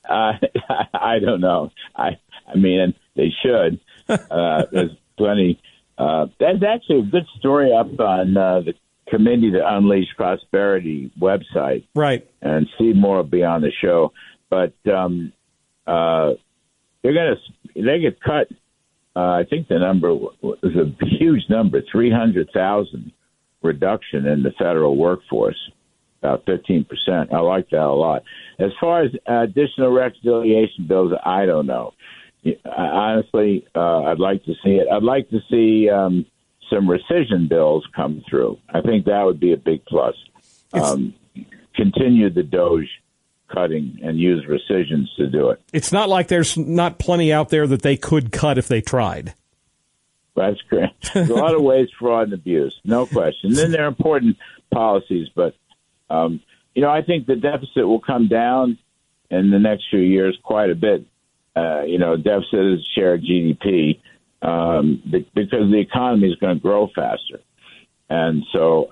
I don't know. I I mean, they should. Uh, there's plenty. Uh, that's actually a good story up on uh, the Committee to Unleash Prosperity website. Right. And Seymour will be on the show. But um, uh, they're going to they get cut. Uh, I think the number was a huge number, three hundred thousand reduction in the federal workforce. About fifteen percent. I like that a lot. As far as additional reconciliation bills, I don't know. Honestly, uh, I'd like to see it. I'd like to see um, some rescission bills come through. I think that would be a big plus. Um, continue the DOGE cutting and use rescissions to do it. It's not like there's not plenty out there that they could cut if they tried. That's great. There's a lot of ways, fraud, and abuse, no question. And then there are important policies, but Um, you know, I think the deficit will come down in the next few years quite a bit. Uh, you know, deficit is share of G D P um, because the economy is going to grow faster. And so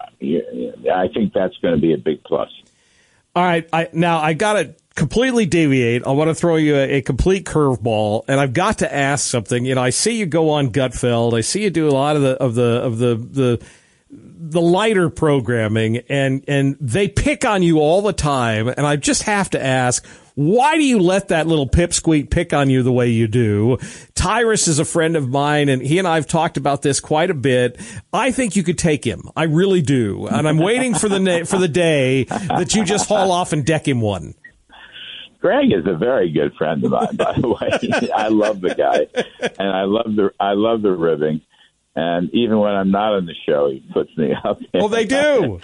I think that's going to be a big plus. All right. I, now, I got to completely deviate. I want to throw you a, a complete curveball, and I've got to ask something. You know, I see you go on Gutfeld. I see you do a lot of the of the of the the. the lighter programming, and, and they pick on you all the time. And I just have to ask, why do you let that little pipsqueak pick on you the way you do? Tyrus is a friend of mine, and he and I have talked about this quite a bit. I think you could take him. I really do. And I'm waiting for the na- for the day that you just haul off and deck him one. Greg is a very good friend of mine, by the way. I love the guy, and I love the I love the ribbing. And even when I'm not on the show, he puts me up. Well, they do.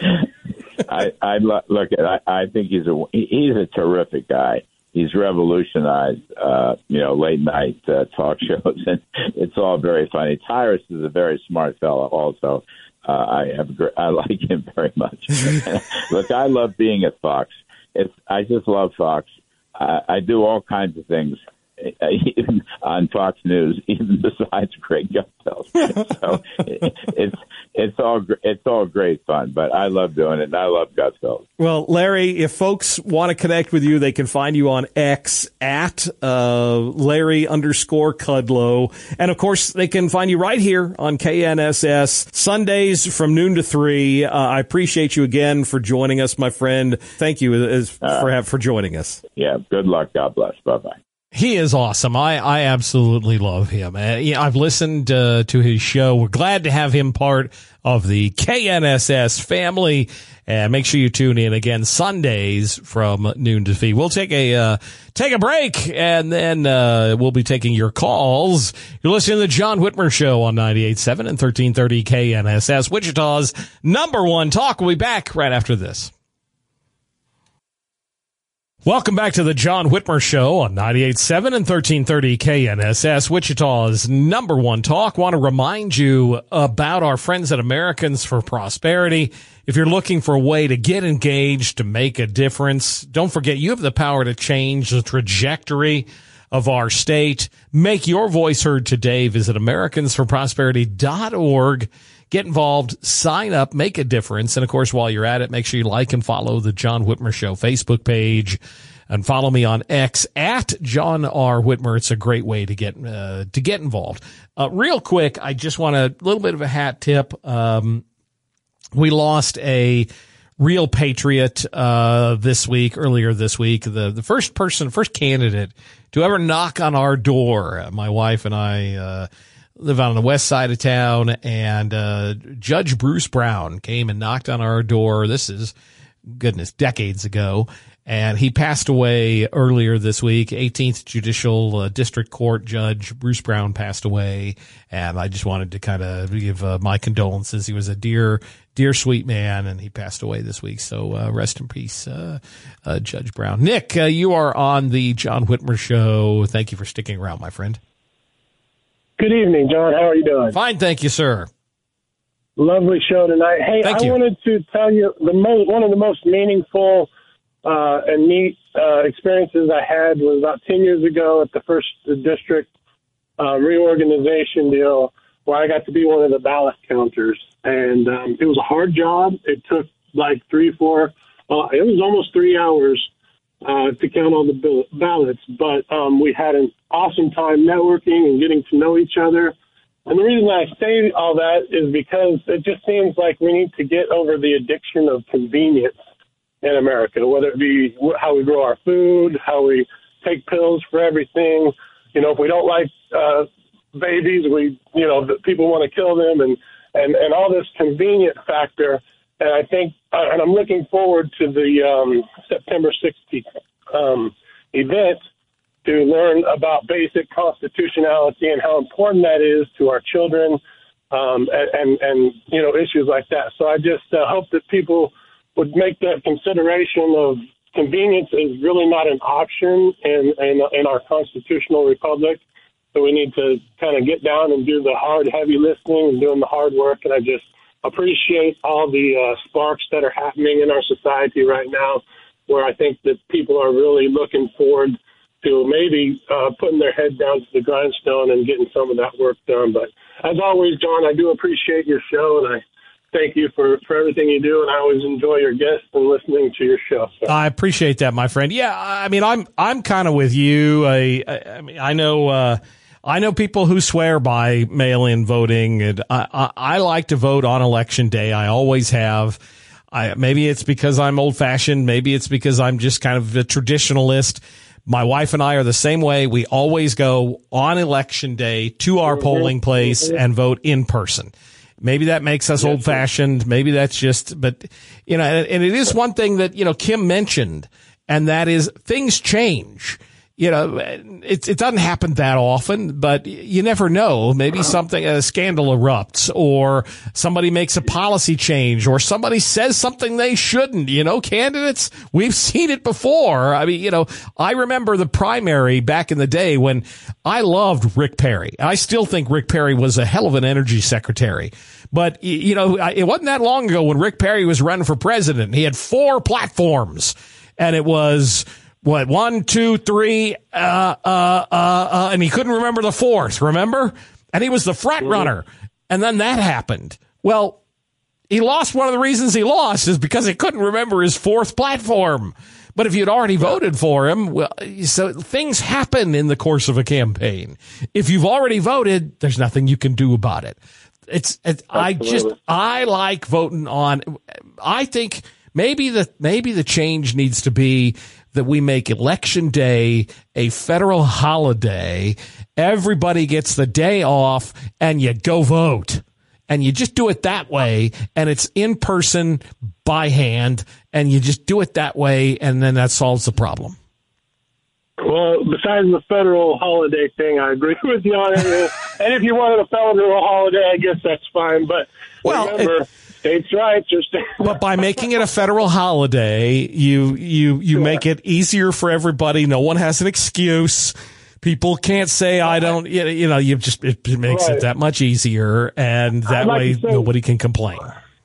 I, I look at. I, I think he's a he's a terrific guy. He's revolutionized, uh, you know, late night uh, talk shows, and it's all very funny. Tyrus is a very smart fellow. Also, uh, I have I like him very much. Look, I love being at Fox. It's I just love Fox. I, I do all kinds of things. Even on Fox News, even besides Greg Gutfeld. So it, it's it's all it's all great fun, but I love doing it, and I love Gutfeld. Well, Larry, if folks want to connect with you, they can find you on X at uh, Larry underscore Kudlow. And, of course, they can find you right here on K N S S Sundays from noon to three. Uh, I appreciate you again for joining us, my friend. Thank you as, uh, for, for joining us. Yeah, good luck. God bless. Bye-bye. He is awesome. I, I absolutely love him. Uh, yeah, I've listened uh, to his show. We're glad to have him part of the K N S S family. And make sure you tune in again Sundays from noon to three. We'll take a uh, take a break, and then uh, we'll be taking your calls. You're listening to the John Whitmer Show on ninety-eight point seven and thirteen thirty K N S S, Wichita's number one talk. We'll be back right after this. Welcome back to the John Whitmer Show on ninety-eight point seven and thirteen thirty K N S S, Wichita's number one talk. Want to remind you about our friends at Americans for Prosperity. If you're looking for a way to get engaged, to make a difference, don't forget you have the power to change the trajectory of our state. Make your voice heard today. Visit Americans for Prosperity dot org. Get involved, sign up, make a difference. And, of course, while you're at it, make sure you like and follow the John Whitmer Show Facebook page and follow me on X at John R. Whitmer. It's a great way to get uh, to get involved. Uh, real quick, I just want a little bit of a hat tip. Um, we lost a real patriot uh, this week, earlier this week. The, the first person, first candidate to ever knock on our door. My wife and I uh live on the west side of town, and uh Judge Bruce Brown came and knocked on our door. This is, goodness, decades ago. And he passed away earlier this week. eighteenth Judicial uh, District Court Judge Bruce Brown passed away. And I just wanted to kind of give uh, my condolences. He was a dear, dear, sweet man, and he passed away this week. So uh, rest in peace, uh, uh Judge Brown. Nick, uh, you are on the John Whitmer Show. Thank you for sticking around, my friend. Good evening, John. How are you doing? Fine, thank you, sir. Lovely show tonight. Hey, thank I you. wanted to tell you the most, one of the most meaningful uh, and neat uh, experiences I had was about ten years ago at the first district uh, reorganization deal, where I got to be one of the ballot counters. And um, it was a hard job. It took like three, four, uh, it was almost three hours uh, to count all the bill- ballots. But um, we had an awesome time networking and getting to know each other. And the reason I say all that is because it just seems like we need to get over the addiction of convenience in America, whether it be how we grow our food, how we take pills for everything. You know, if we don't like uh, babies, we, you know, the people want to kill them, and, and, and all this convenient factor. And I think, uh, and I'm looking forward to the um, September sixteenth um, event to learn about basic constitutionality and how important that is to our children, um, and, and, and, you know, issues like that. So I just uh, hope that people would make that consideration of convenience is really not an option in, in, in our constitutional republic. So we need to kind of get down and do the hard, heavy lifting and doing the hard work. And I just appreciate all the uh, sparks that are happening in our society right now, where I think that people are really looking forward to maybe uh, putting their head down to the grindstone and getting some of that work done. But as always, John, I do appreciate your show, and I thank you for, for everything you do, and I always enjoy your guests and listening to your show. So. I appreciate that, my friend. Yeah, I mean, I'm I'm kind of with you. I, I, I mean, I know uh, I know people who swear by mail-in voting, and I, I, I like to vote on election day. I always have. I, maybe it's because I'm old-fashioned. Maybe it's because I'm just kind of a traditionalist. My wife and I are the same way. We always go on election day to our mm-hmm. polling place mm-hmm. and vote in person. Maybe that makes us yes, old-fashioned. Maybe that's just, but, you know, and, and it is one thing that, you know, Kim mentioned, and that is things change. You know, it, it doesn't happen that often, but you never know. Maybe something, a scandal erupts, or somebody makes a policy change, or somebody says something they shouldn't. You know, candidates, we've seen it before. I mean, you know, I remember the primary back in the day when I loved Rick Perry. I still think Rick Perry was a hell of an energy secretary. But, you know, it wasn't that long ago when Rick Perry was running for president. He had four platforms, and it was, what, one, two, three, uh, uh, uh, uh, and he couldn't remember the fourth, remember? And he was the front runner. And then that happened. Well, he lost. One of the reasons he lost is because he couldn't remember his fourth platform. But if you'd already voted for him, well, so things happen in the course of a campaign. If you've already voted, there's nothing you can do about it. It's, it's I just, I like voting on, I think maybe the, maybe the change needs to be that we make Election Day a federal holiday. Everybody gets the day off and you go vote. And you just do it that way, and it's in person by hand, and you just do it that way, and then that solves the problem. Well, besides the federal holiday thing, I agree with you on it. And if you wanted a federal holiday, I guess that's fine. But well, remember, it, states' rights are states' But by making it a federal holiday, you you you sure. make it easier for everybody. No one has an excuse. People can't say, I don't, you know, you just, it makes right. it that much easier, and that like way say, nobody can complain.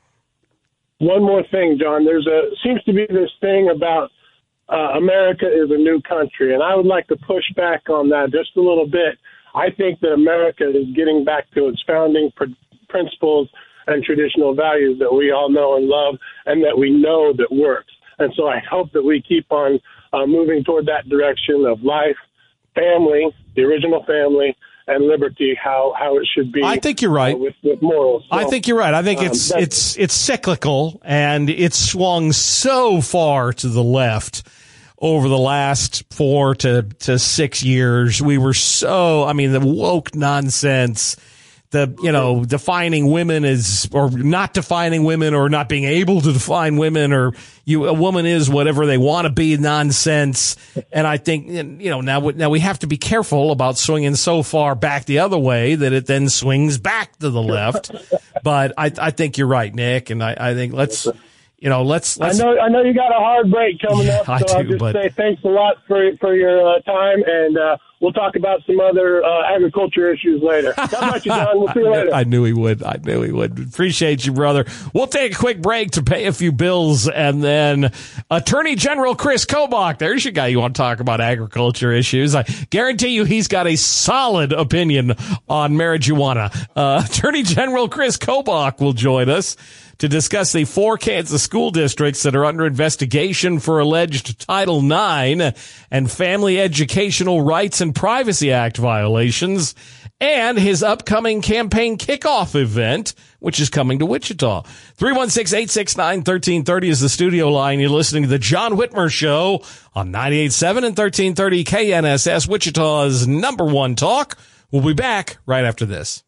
One more thing, John. There's a, seems to be this thing about uh, America is a new country, and I would like to push back on that just a little bit. I think that America is getting back to its founding pr- principles and traditional values that we all know and love, and that we know that works. And so I hope that we keep on uh, moving toward that direction of life, family, the original family, and liberty, how, how it should be. I think you're right. Uh, with, with morals. So, I think you're right. I think it's um, it's it's cyclical, and it's swung so far to the left over the last four to, to six years. We were so, I mean, the woke nonsense, the, you know, defining women as, or not defining women, or not being able to define women, or you, a woman is whatever they want to be nonsense. And I think, you know, now, now we have to be careful about swinging so far back the other way that it then swings back to the left. But I, I think you're right, Nick. And I, I think let's, you know, let's, let's. I know, I know you got a hard break coming up. So I do, I'll just but, say thanks a lot for, for your uh, time, and, uh, we'll talk about some other uh, agriculture issues later. God bless you, John. We'll see you later. I knew he would. I knew he would. Appreciate you, brother. We'll take a quick break to pay a few bills, and then Attorney General Chris Kobach. There's your guy you want to talk about agriculture issues. I guarantee you he's got a solid opinion on marijuana. Uh, Attorney General Chris Kobach will join us to discuss the four Kansas school districts that are under investigation for alleged Title nine and Family Educational Rights and Privacy Act violations, and his upcoming campaign kickoff event, which is coming to Wichita. three one six, eight six nine, one three three zero is the studio line. You're listening to the John Whitmer Show on ninety-eight point seven and thirteen thirty K N S S, Wichita's number one talk. We'll be back right after this.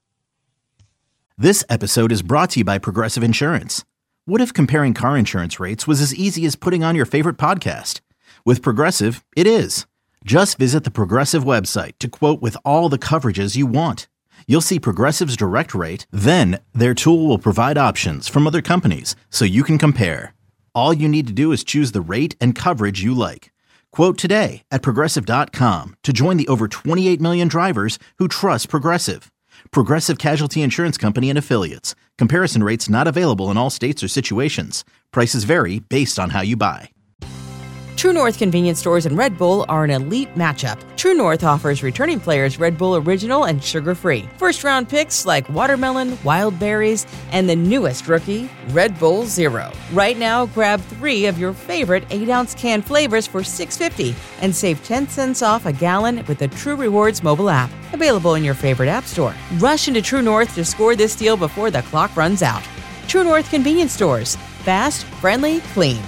This episode is brought to you by Progressive Insurance. What if comparing car insurance rates was as easy as putting on your favorite podcast? With Progressive, it is. Just visit the Progressive website to quote with all the coverages you want. You'll see Progressive's direct rate, then their tool will provide options from other companies so you can compare. All you need to do is choose the rate and coverage you like. Quote today at Progressive dot com to join the over twenty-eight million drivers who trust Progressive. Progressive Casualty Insurance Company and Affiliates. Comparison rates not available in all states or situations. Prices vary based on how you buy. True North convenience stores and Red Bull are an elite matchup. True North offers returning players Red Bull Original and sugar-free. First-round picks like watermelon, wild berries, and the newest rookie, Red Bull Zero. Right now, grab three of your favorite eight-ounce can flavors for six dollars and fifty cents and save ten cents off a gallon with the True Rewards mobile app. Available in your favorite app store. Rush into True North to score this deal before the clock runs out. True North convenience stores. Fast, friendly, clean.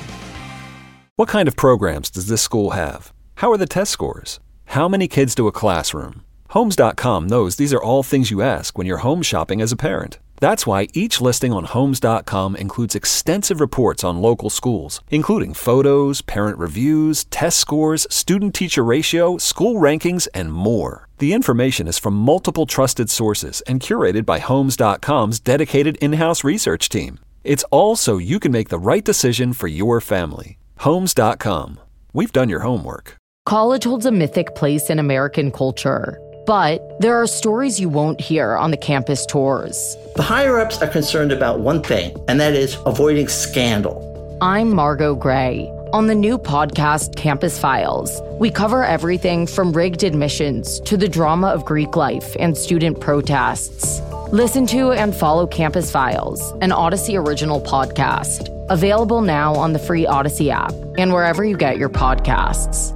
What kind of programs does this school have? How are the test scores? How many kids do a classroom? Homes dot com knows these are all things you ask when you're home shopping as a parent. That's why each listing on Homes dot com includes extensive reports on local schools, including photos, parent reviews, test scores, student-teacher ratio, school rankings, and more. The information is from multiple trusted sources and curated by Homes dot com's dedicated in-house research team. It's all so you can make the right decision for your family. Homes dot com. We've done your homework. College holds a mythic place in American culture, but there are stories you won't hear on the campus tours. The higher-ups are concerned about one thing, and that is avoiding scandal. I'm Margot Gray. On the new podcast, Campus Files, we cover everything from rigged admissions to the drama of Greek life and student protests. Listen to and follow Campus Files, an Odyssey original podcast. Available now on the free Odyssey app and wherever you get your podcasts.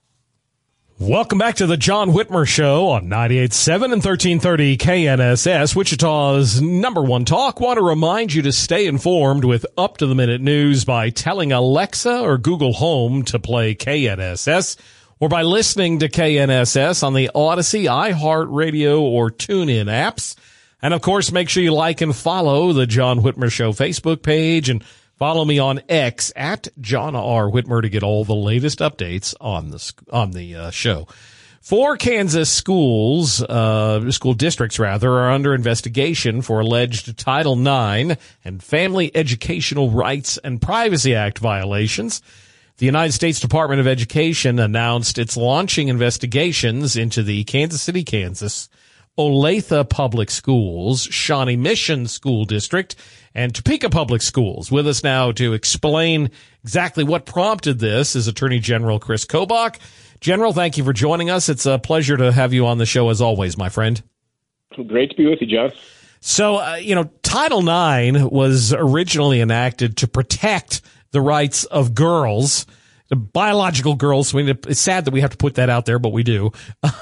Welcome back to the John Whitmer Show on ninety-eight point seven and thirteen thirty K N S S, Wichita's number one talk. Want to remind you to stay informed with up-to-the-minute news by telling Alexa or Google Home to play K N S S, or by listening to K N S S on the Odyssey, iHeartRadio, or TuneIn apps. And, of course, make sure you like and follow the John Whitmer Show Facebook page, and follow me on X at John R. Whitmer to get all the latest updates on the on the uh, show. Four Kansas schools, uh, school districts rather, are under investigation for alleged Title nine and Family Educational Rights and Privacy Act violations. The United States Department of Education announced it's launching investigations into the Kansas City, Kansas, Olathe Public Schools, Shawnee Mission School District, and Topeka Public Schools. With us now to explain exactly what prompted this is Attorney General Chris Kobach. General, thank you for joining us. It's a pleasure to have you on the show as always, my friend. Great to be with you, John. So, uh, you know, Title nine was originally enacted to protect the rights of girls, the biological girls. I mean, it's sad that we have to put that out there, but we do,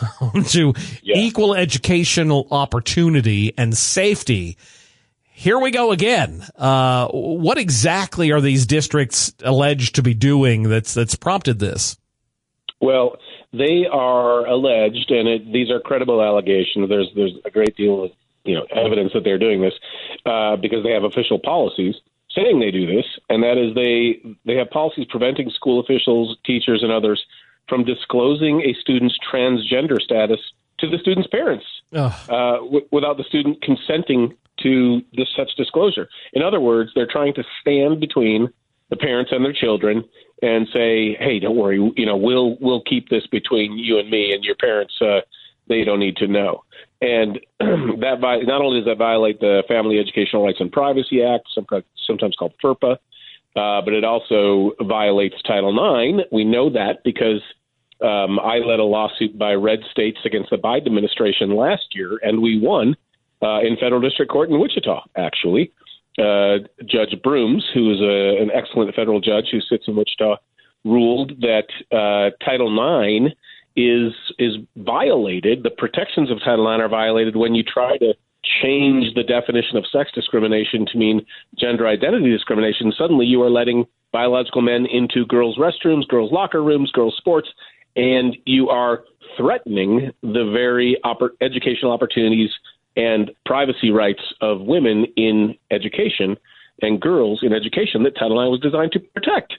to yeah. equal educational opportunity and safety. Here we go again. Uh, what exactly are these districts alleged to be doing that's that's prompted this? Well, they are alleged, and it, these are credible allegations. There's there's a great deal of you know evidence that they're doing this uh, because they have official policies saying they do this, and that is they they have policies preventing school officials, teachers, and others from disclosing a student's transgender status to the student's parents uh, w- without the student consenting to this such disclosure. In other words, they're trying to stand between the parents and their children and say, "Hey, don't worry, you know, we'll we'll keep this between you and me, and your parents, uh, they don't need to know." And that vi- not only does that violate the Family Educational Rights and Privacy Act, sometimes called FERPA, uh, but it also violates Title nine. We know that because um, I led a lawsuit by red states against the Biden administration last year, and we won uh, in federal district court in Wichita, actually. Uh, Judge Brooms, who is a, an excellent federal judge who sits in Wichita, ruled that uh, Title nine is is violated. The protections of Title nine are violated when you try to change the definition of sex discrimination to mean gender identity discrimination. Suddenly you are letting biological men into girls' restrooms, girls' locker rooms, girls' sports, and you are threatening the very oppor- educational opportunities and privacy rights of women in education and girls in education that Title nine was designed to protect.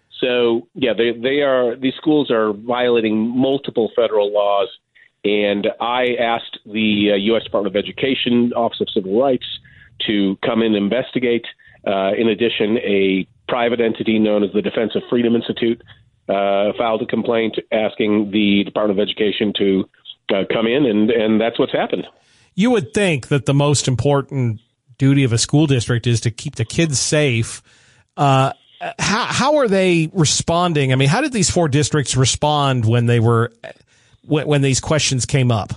So, yeah, they, they are these schools are violating multiple federal laws. And I asked the uh, U S Department of Education, Office of Civil Rights, to come in and investigate. Uh, in addition, a private entity known as the Defense of Freedom Institute uh, filed a complaint asking the Department of Education to uh, come in, and, and that's what's happened. You would think that the most important duty of a school district is to keep the kids safe. Uh, how how are they responding? I mean, how did these four districts respond when they were when, when these questions came up?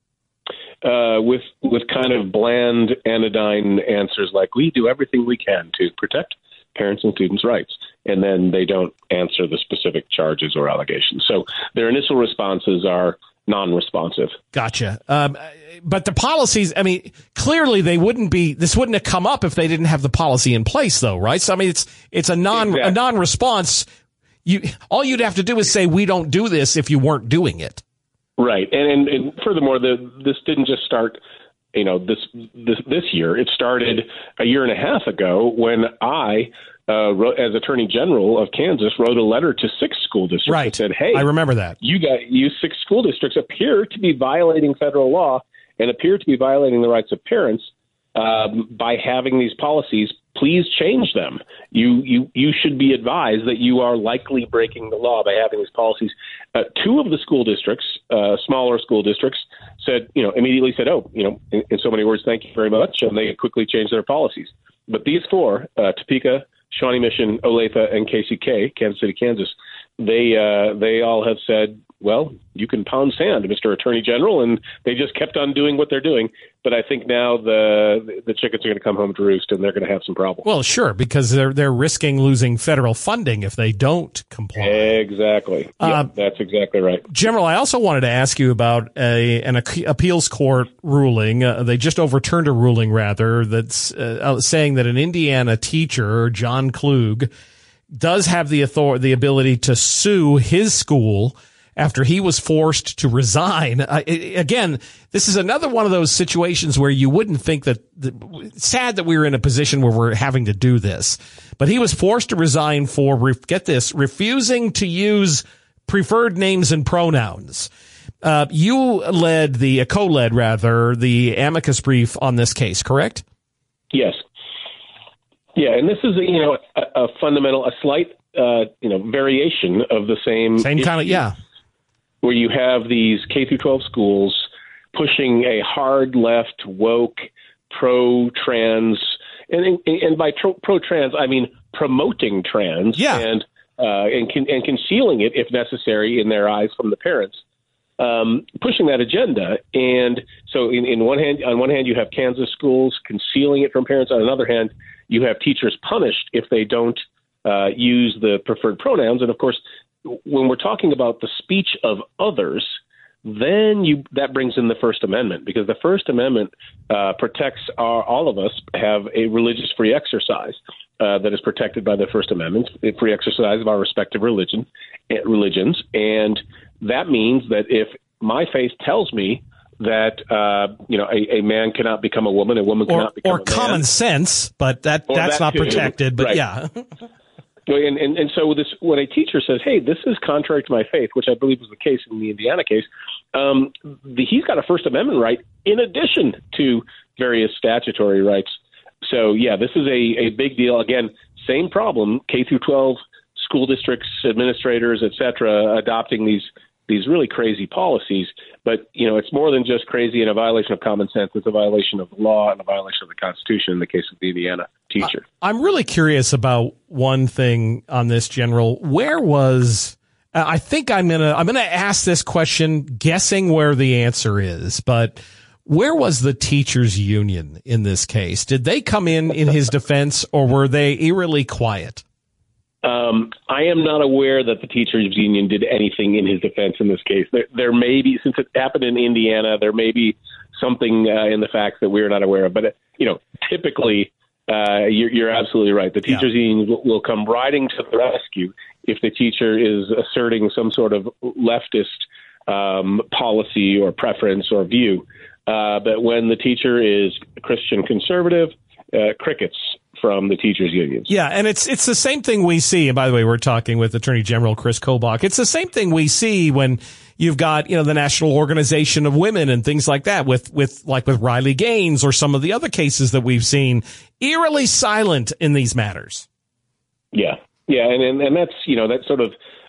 Uh, with with kind of bland, anodyne answers like, we do everything we can to protect parents and students' rights. And then they don't answer the specific charges or allegations. So their initial responses are non-responsive. Gotcha. Um, but the policies, I mean, clearly they wouldn't be, this wouldn't have come up if they didn't have the policy in place though, right? So, I mean, it's, it's a non, exactly. a non-response. You, all you'd have to do is say, we don't do this if you weren't doing it. Right. And, and, and furthermore, the, this didn't just start, you know, this, this, this year. It started a year and a half ago when I, Uh, wrote, as Attorney General of Kansas, wrote a letter to six school districts right. and said, hey, I remember that. You got you six school districts appear to be violating federal law and appear to be violating the rights of parents um, by having these policies. Please change them. You you you should be advised that you are likely breaking the law by having these policies. Uh, two of the school districts, uh, smaller school districts, said, you know, immediately said, oh, you know, in, in so many words, thank you very much, and they quickly changed their policies. But these four, uh, Topeka, Shawnee Mission, Olathe, and K C K, Kansas City, Kansas, they uh, they all have said, well, you can pound sand, Mister Attorney General, and they just kept on doing what they're doing. But I think now the the chickens are going to come home to roost, and they're going to have some problems. Well, sure, because they're they're risking losing federal funding if they don't comply. Exactly. Uh, yep, that's exactly right. General, I also wanted to ask you about a an appeals court ruling. Uh, they just overturned a ruling, rather, that's uh, saying that an Indiana teacher, John Klug, does have the authority, the ability to sue his school after he was forced to resign. Uh, again, this is another one of those situations where you wouldn't think that, the, sad that we were in a position where we're having to do this, but he was forced to resign for, get this, refusing to use preferred names and pronouns. Uh, you led the, uh, co-led rather, the amicus brief on this case, correct? Yes. Yeah, and this is, you know, a, a fundamental, a slight, uh, you know, variation of the same. Same kind of, yeah. Where you have these K through twelve schools pushing a hard left, woke, pro-trans, and and by pro-trans I mean promoting trans, yeah. and uh, and and concealing it if necessary in their eyes from the parents, um, pushing that agenda. And so, in, in one hand, on one hand, you have Kansas schools concealing it from parents. On another hand, you have teachers punished if they don't uh, use the preferred pronouns. And of course, when we're talking about the speech of others, then you that brings in the First Amendment, because the First Amendment uh, protects our, all of us have a religious free exercise uh, that is protected by the First Amendment, free exercise of our respective religion, religions. And that means that if my faith tells me that, uh, you know, a, a man cannot become a woman, a woman or, cannot become or a man. Or common sense, but that Or that's that not too. protected, but Right. yeah. And, and, and so this, when a teacher says, hey, this is contrary to my faith, which I believe was the case in the Indiana case, um, the, he's got a First Amendment right in addition to various statutory rights. So, yeah, this is a, a big deal. Again, same problem, K through twelve school districts, administrators, et cetera, adopting these these really crazy policies. But, you know, it's more than just crazy and a violation of common sense. It's a violation of the law and a violation of the Constitution in the case of the Indiana teacher. I'm really curious about one thing on this, General. Where was uh, I think I'm gonna I'm gonna ask this question, guessing where the answer is, but where was the teachers' union in this case? Did they come in in his defense, or were they eerily quiet? Um, I am not aware that the teachers' union did anything in his defense in this case. There, there may be, since it happened in Indiana, there may be something uh, in the facts that we're not aware of. But, uh, you know, typically, uh, you're, you're absolutely right. The teachers' yeah. union will, will come riding to the rescue if the teacher is asserting some sort of leftist um, policy or preference or view. Uh, but when the teacher is Christian conservative, uh, crickets from the teachers' unions. Yeah, and it's it's the same thing we see. And by the way, we're talking with Attorney General Chris Kobach. It's the same thing we see when you've got, you know, the National Organization of Women and things like that with, with like with Riley Gaines or some of the other cases that we've seen, eerily silent in these matters. Yeah, yeah, and and, and that's, you know, that sort of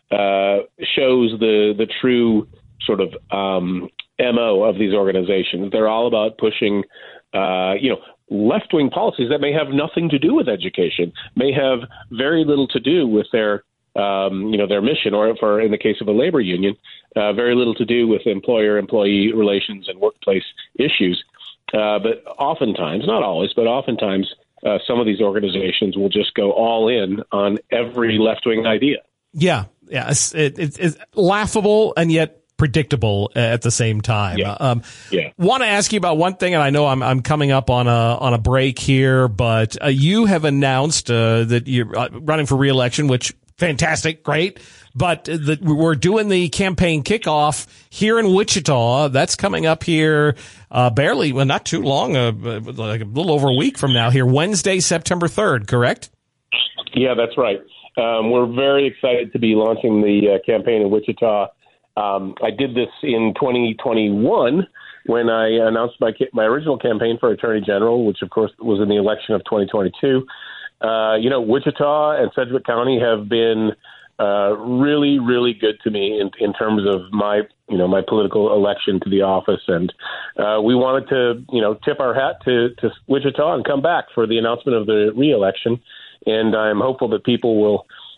uh, shows the the true sort of um, M O of these organizations. They're all about pushing, uh, you know, left-wing policies that may have nothing to do with education, may have very little to do with their, um, you know, their mission, or for in the case of a labor union, uh, very little to do with employer-employee relations and workplace issues. Uh, but oftentimes, not always, but oftentimes, uh, some of these organizations will just go all in on every left-wing idea. Yeah, yeah, it's, it, it, it's laughable and yet predictable at the same time. Yeah. Um, yeah. Want to ask you about one thing, and I know I'm I'm coming up on a on a break here, but uh, you have announced uh, that you're uh, running for re-election, which fantastic, great. But the, we're doing the campaign kickoff here in Wichita. That's coming up here uh, barely, well, not too long, uh, like a little over a week from now. Here, Wednesday, September third. Correct? Yeah, that's right. Um, we're very excited to be launching the uh, campaign in Wichita. Um, I did this in twenty twenty-one when I announced my my original campaign for Attorney General, which, of course, was in the election of twenty twenty-two. Uh, you know, Wichita and Sedgwick County have been uh, really, really good to me in, in terms of my, you know, my political election to the office. And uh, we wanted to, you know, tip our hat to, to Wichita and come back for the announcement of the re-election. And I'm hopeful that people will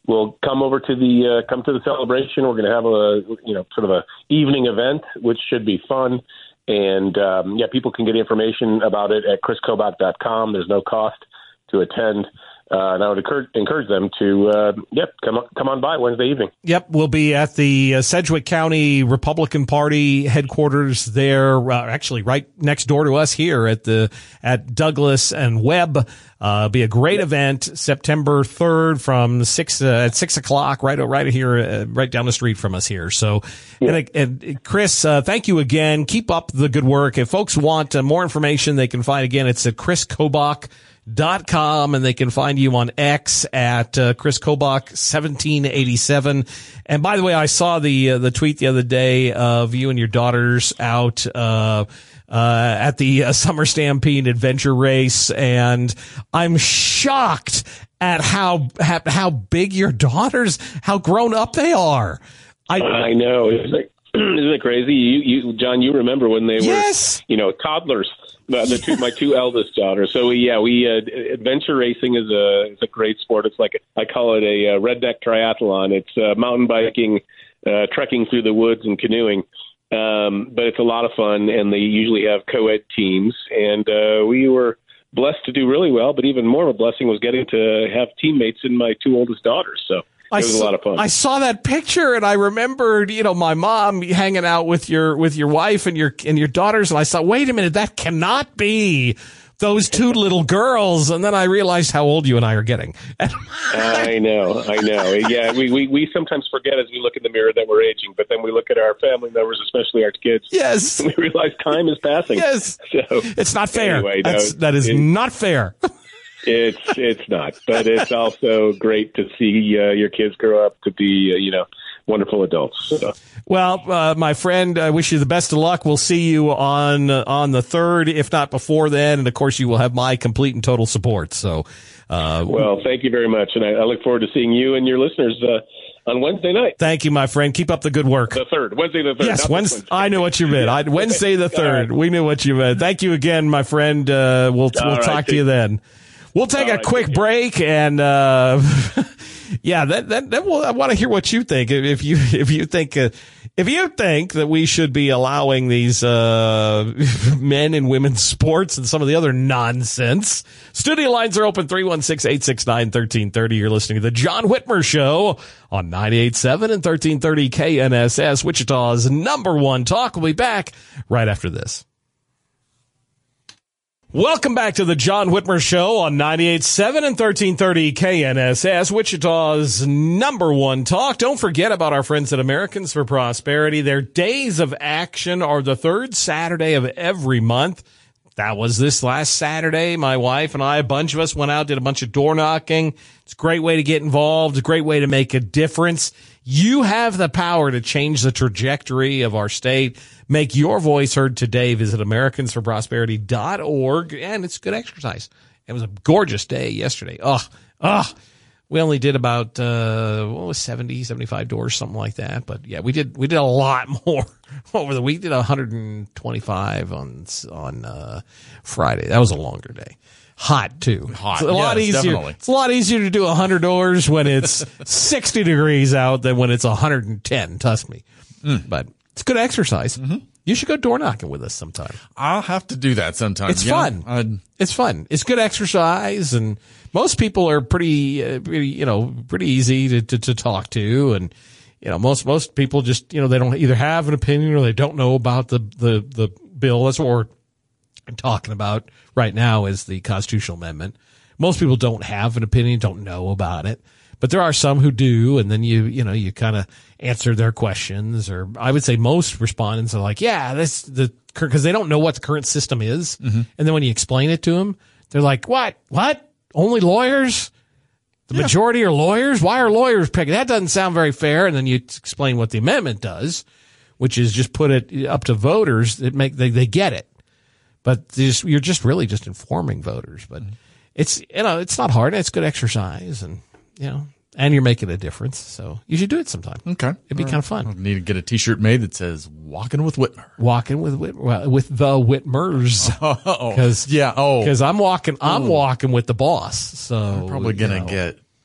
will come over to the uh, come to the celebration. We're going to have a you know sort of a evening event, which should be fun. And um, yeah, people can get information about it at chris kobach dot com. There's no cost to attend. Uh, and I would encourage, encourage them to, uh, yep, come on, come on by Wednesday evening. Yep, we'll be at the uh, Sedgwick County Republican Party headquarters there, uh, actually right next door to us here at the at Douglas and Webb. Uh, it'll be a great yep. event, September third from six uh, at six o'clock, right right here, uh, right down the street from us here. So, yep. and, and Chris, uh, thank you again. Keep up the good work. If folks want uh, more information, they can find again. It's at chris kobach dot com, and they can find you on X at uh, Chris Kobach seventeen eighty-seven. And by the way, I saw the uh, the tweet the other day of you and your daughters out uh, uh, at the uh, Summer Stampede Adventure Race, and I'm shocked at how how, how big your daughters, how grown up they are. I, I know. It's like, isn't it crazy? You, you, John, you remember when they yes. were, you know, toddlers. The, the two, my two eldest daughters. So we, yeah, we uh, adventure racing is a is a great sport. It's like a, I call it a, a redneck triathlon. It's uh, mountain biking, uh, trekking through the woods, and canoeing. Um, but it's a lot of fun, and they usually have co-ed teams. And uh, we were blessed to do really well. But even more of a blessing was getting to have teammates in my two oldest daughters. So. It was I saw, a lot of fun. I saw that picture and I remembered, you know, my mom hanging out with your with your wife and your and your daughters, and I thought, wait a minute, that cannot be those two little girls. And then I realized how old you and I are getting. I know, I know. Yeah, we, we we sometimes forget as we look in the mirror that we're aging, but then we look at our family members, especially our kids. Yes, and we realize time is passing. Yes, so it's not fair. Anyway, no, That's, that is it, not fair. It's it's not, but it's also great to see uh, your kids grow up to be, uh, you know, wonderful adults. So. Well, uh, my friend, I wish you the best of luck. We'll see you on uh, on the third, if not before then, and of course, you will have my complete and total support. So, uh, well, thank you very much, and I, I look forward to seeing you and your listeners uh, on Wednesday night. Thank you, my friend. Keep up the good work. The third, Wednesday the third. Yes, Wednesday. Wednesday. I know what you meant. I, Wednesday the third. Right. We knew what you meant. Thank you again, my friend. Uh, we'll we'll All talk right, to you then. We'll take All a right, quick break, and uh, yeah, that that, that will, I want to hear what you think. If you if you think uh, if you think that we should be allowing these uh, men and women's sports and some of the other nonsense. Studio lines are open three one six, eight six nine, one three three zero. You're listening to the John Whitmer Show on ninety-eight point seven and thirteen thirty K N S S, Wichita's number one talk. We'll be back right after this. Welcome back to the John Whitmer Show on ninety-eight point seven and thirteen thirty K N S S, Wichita's number one talk. Don't forget about our friends at Americans for Prosperity. Their days of action are the third Saturday of every month. That was this last Saturday. My wife and I, a bunch of us went out, did a bunch of door knocking. It's a great way to get involved, a great way to make a difference. You have the power to change the trajectory of our state. Make your voice heard today. Visit Americans for Prosperity dot org, and it's good exercise. It was a gorgeous day yesterday. Oh, oh, we only did about uh, what was seventy, seventy-five doors, something like that. But yeah, we did we did a lot more over the week. Did one hundred twenty-five on on uh, Friday. That was a longer day. Hot too. Hot. It's a lot yes, easier. Definitely. It's a lot easier to do one hundred doors when it's sixty degrees out than when it's one hundred ten. Trust me. Mm. But it's good exercise. Mm-hmm. You should go door knocking with us sometime. I'll have to do that sometime. It's yeah, fun. I'd... It's fun. It's good exercise, and most people are pretty, uh, pretty you know, pretty easy to, to, to talk to, and you know, most most people just, you know, they don't either have an opinion or they don't know about the the the bill. That's what we're talking about right now is the constitutional amendment. Most people don't have an opinion, don't know about it. But there are some who do, and then you, you know, you kind of answer their questions, or I would say most respondents are like, yeah, this, the, because they don't know what the current system is. Mm-hmm. And then when you explain it to them, they're like, what, what? Only lawyers? The yeah. majority are lawyers? Why are lawyers picking? That doesn't sound very fair. And then you explain what the amendment does, which is just put it up to voters that make, they, they get it. But just, you're just really just informing voters. But mm-hmm. it's, you know, it's not hard. It's good exercise, and, you know, and you're making a difference. So you should do it sometime. Okay. It'd be All kind of fun. I need to get a t-shirt made that says Walking with Whitmer. Walking with Whit- well, with the Whitmers. Oh, yeah. Oh, because I'm walking, I'm Ooh. walking with the boss. So I'm probably going to you know. get,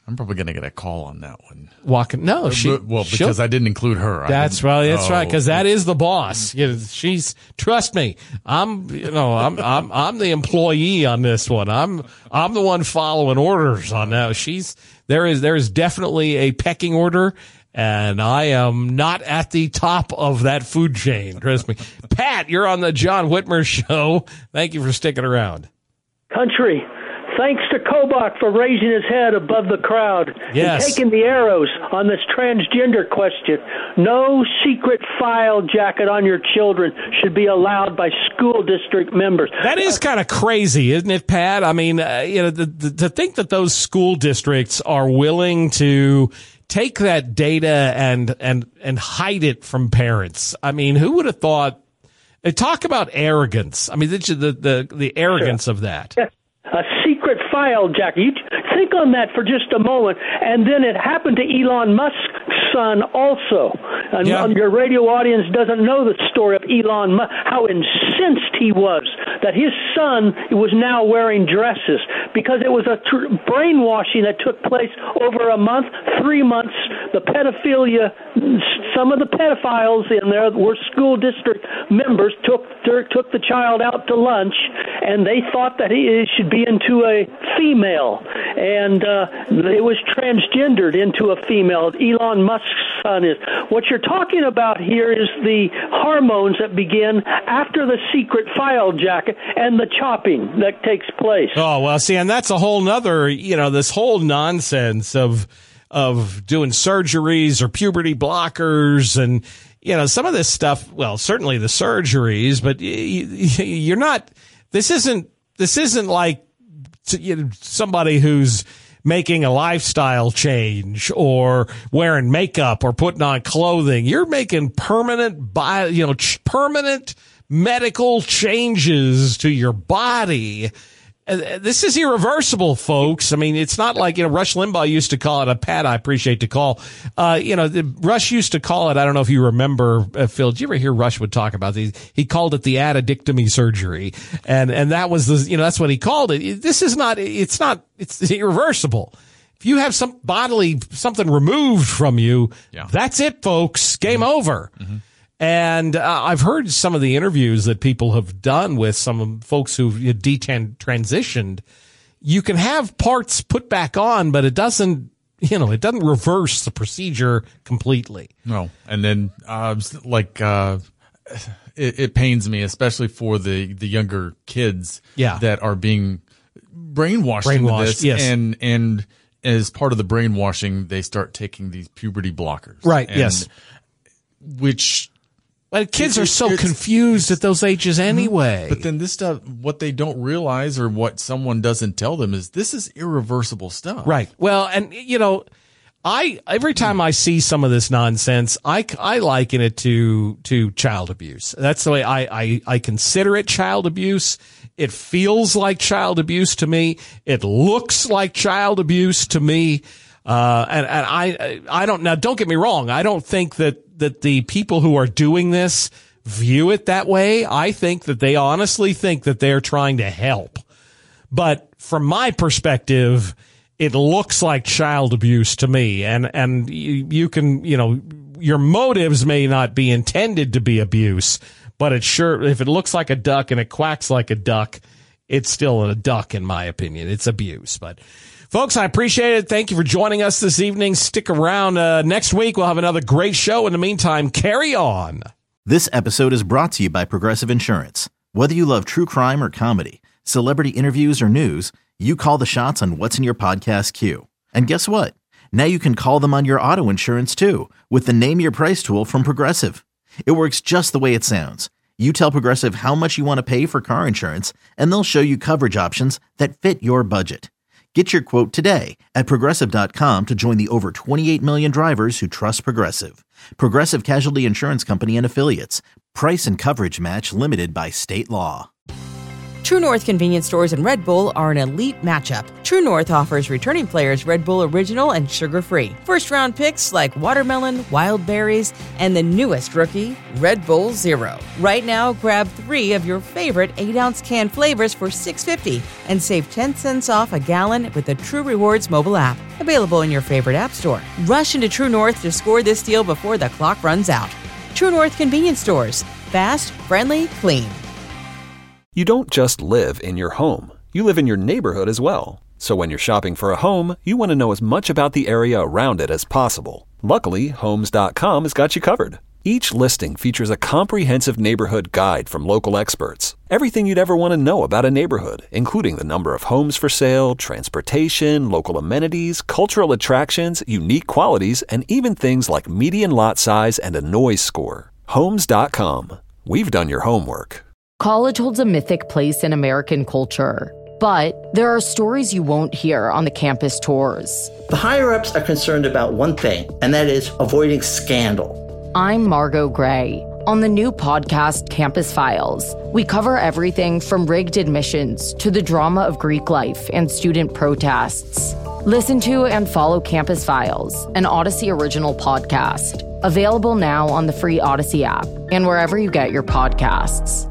I'm probably going to get a call on that one. Walking, no, she. Well, because I didn't include her. That's right. That's oh. right. Because that is the boss. You know, she's. Trust me. I'm. You know. I'm. I'm. I'm the employee on this one. I'm. I'm the one following orders on that. She's. There is. There is definitely a pecking order, and I am not at the top of that food chain. Trust me. Pat, you're on the John Whitmer Show. Thank you for sticking around. Country. Thanks to Kobach for raising his head above the crowd yes. and taking the arrows on this transgender question. No secret file jacket on your children should be allowed by school district members. That is kind of crazy, isn't it, Pat? I mean, uh, you know, the, the, to think that those school districts are willing to take that data and and and hide it from parents. I mean, who would have thought? Talk about arrogance. I mean, the the the, the arrogance sure. of that. Yeah. A secret file, Jack. You think on that for just a moment. And then it happened to Elon Musk's son also. And yeah. your radio audience doesn't know the story of Elon Musk, how incensed he was that his son was now wearing dresses because it was a tr- brainwashing that took place over a month, three months. The pedophilia, some of the pedophiles in there were school district members, took took the child out to lunch, and they thought that he should be into a female, and uh, it was transgendered into a female. Elon Musk's son is. What you're talking about here is the hormones that begin after the secret file jacket and the chopping that takes place. Oh, well, see, and that's a whole nother, you know, this whole nonsense of of doing surgeries or puberty blockers and, you know, some of this stuff, well, certainly the surgeries, but you're not, this isn't, this isn't like you know, somebody who's making a lifestyle change or wearing makeup or putting on clothing. You're making permanent, bio, you know, ch- permanent medical changes to your body. Uh, this is irreversible, folks. I mean, it's not like, you know, Rush Limbaugh used to call it a Pat. I appreciate the call. Uh, you know, the, Rush used to call it, I don't know if you remember, uh, Phil, did you ever hear Rush would talk about these? He called it the addictomy surgery. And, and that was the, you know, that's what he called it. This is not, it's not, it's irreversible. If you have some bodily, something removed from you, yeah. that's it, folks. Game mm-hmm. over. Mm-hmm. And uh, I've heard some of the interviews that people have done with some folks who've detransitioned. You can have parts put back on, but it doesn't, you know, it doesn't reverse the procedure completely. No. And then, uh, like, uh, it, it pains me, especially for the, the younger kids yeah. that are being brainwashed, brainwashed into this. Yes. And, and as part of the brainwashing, they start taking these puberty blockers. Right. And, yes. Which, But kids are so confused at those ages anyway. But then this stuff, what they don't realize or what someone doesn't tell them is this is irreversible stuff. Right. Well, and you know, I, every time I see some of this nonsense, I, I liken it to, to child abuse. That's the way I, I, I consider it child abuse. It feels like child abuse to me. It looks like child abuse to me. Uh, and, and I, I don't, now don't get me wrong. I don't think that, that the people who are doing this view it that way. I think that they honestly think that they're trying to help. But from my perspective, it looks like child abuse to me. And, and you, you can, you know, your motives may not be intended to be abuse, but it sure, if it looks like a duck and it quacks like a duck, it's still a duck in my opinion. It's abuse. But folks, I appreciate it. Thank you for joining us this evening. Stick around. Uh, next week, we'll have another great show. In the meantime, carry on. This episode is brought to you by Progressive Insurance. Whether you love true crime or comedy, celebrity interviews or news, you call the shots on what's in your podcast queue. And guess what? Now you can call them on your auto insurance too with the Name Your Price tool from Progressive. It works just the way it sounds. You tell Progressive how much you want to pay for car insurance, and they'll show you coverage options that fit your budget. Get your quote today at Progressive dot com to join the over twenty-eight million drivers who trust Progressive. Progressive Casualty Insurance Company and Affiliates. Price and coverage match limited by state law. True North Convenience Stores and Red Bull are an elite matchup. True North offers returning players Red Bull Original and sugar-free. First-round picks like watermelon, wild berries, and the newest rookie, Red Bull Zero. Right now, grab three of your favorite eight-ounce can flavors for six dollars and fifty cents and save ten cents off a gallon with the True Rewards mobile app. Available in your favorite app store. Rush into True North to score this deal before the clock runs out. True North Convenience Stores. Fast, friendly, clean. You don't just live in your home. You live in your neighborhood as well. So when you're shopping for a home, you want to know as much about the area around it as possible. Luckily, Homes dot com has got you covered. Each listing features a comprehensive neighborhood guide from local experts. Everything you'd ever want to know about a neighborhood, including the number of homes for sale, transportation, local amenities, cultural attractions, unique qualities, and even things like median lot size and a noise score. Homes dot com. We've done your homework. College holds a mythic place in American culture, but there are stories you won't hear on the campus tours. The higher-ups are concerned about one thing, and that is avoiding scandal. I'm Margot Gray. On the new podcast, Campus Files, we cover everything from rigged admissions to the drama of Greek life and student protests. Listen to and follow Campus Files, an Odyssey original podcast. Available now on the free Odyssey app and wherever you get your podcasts.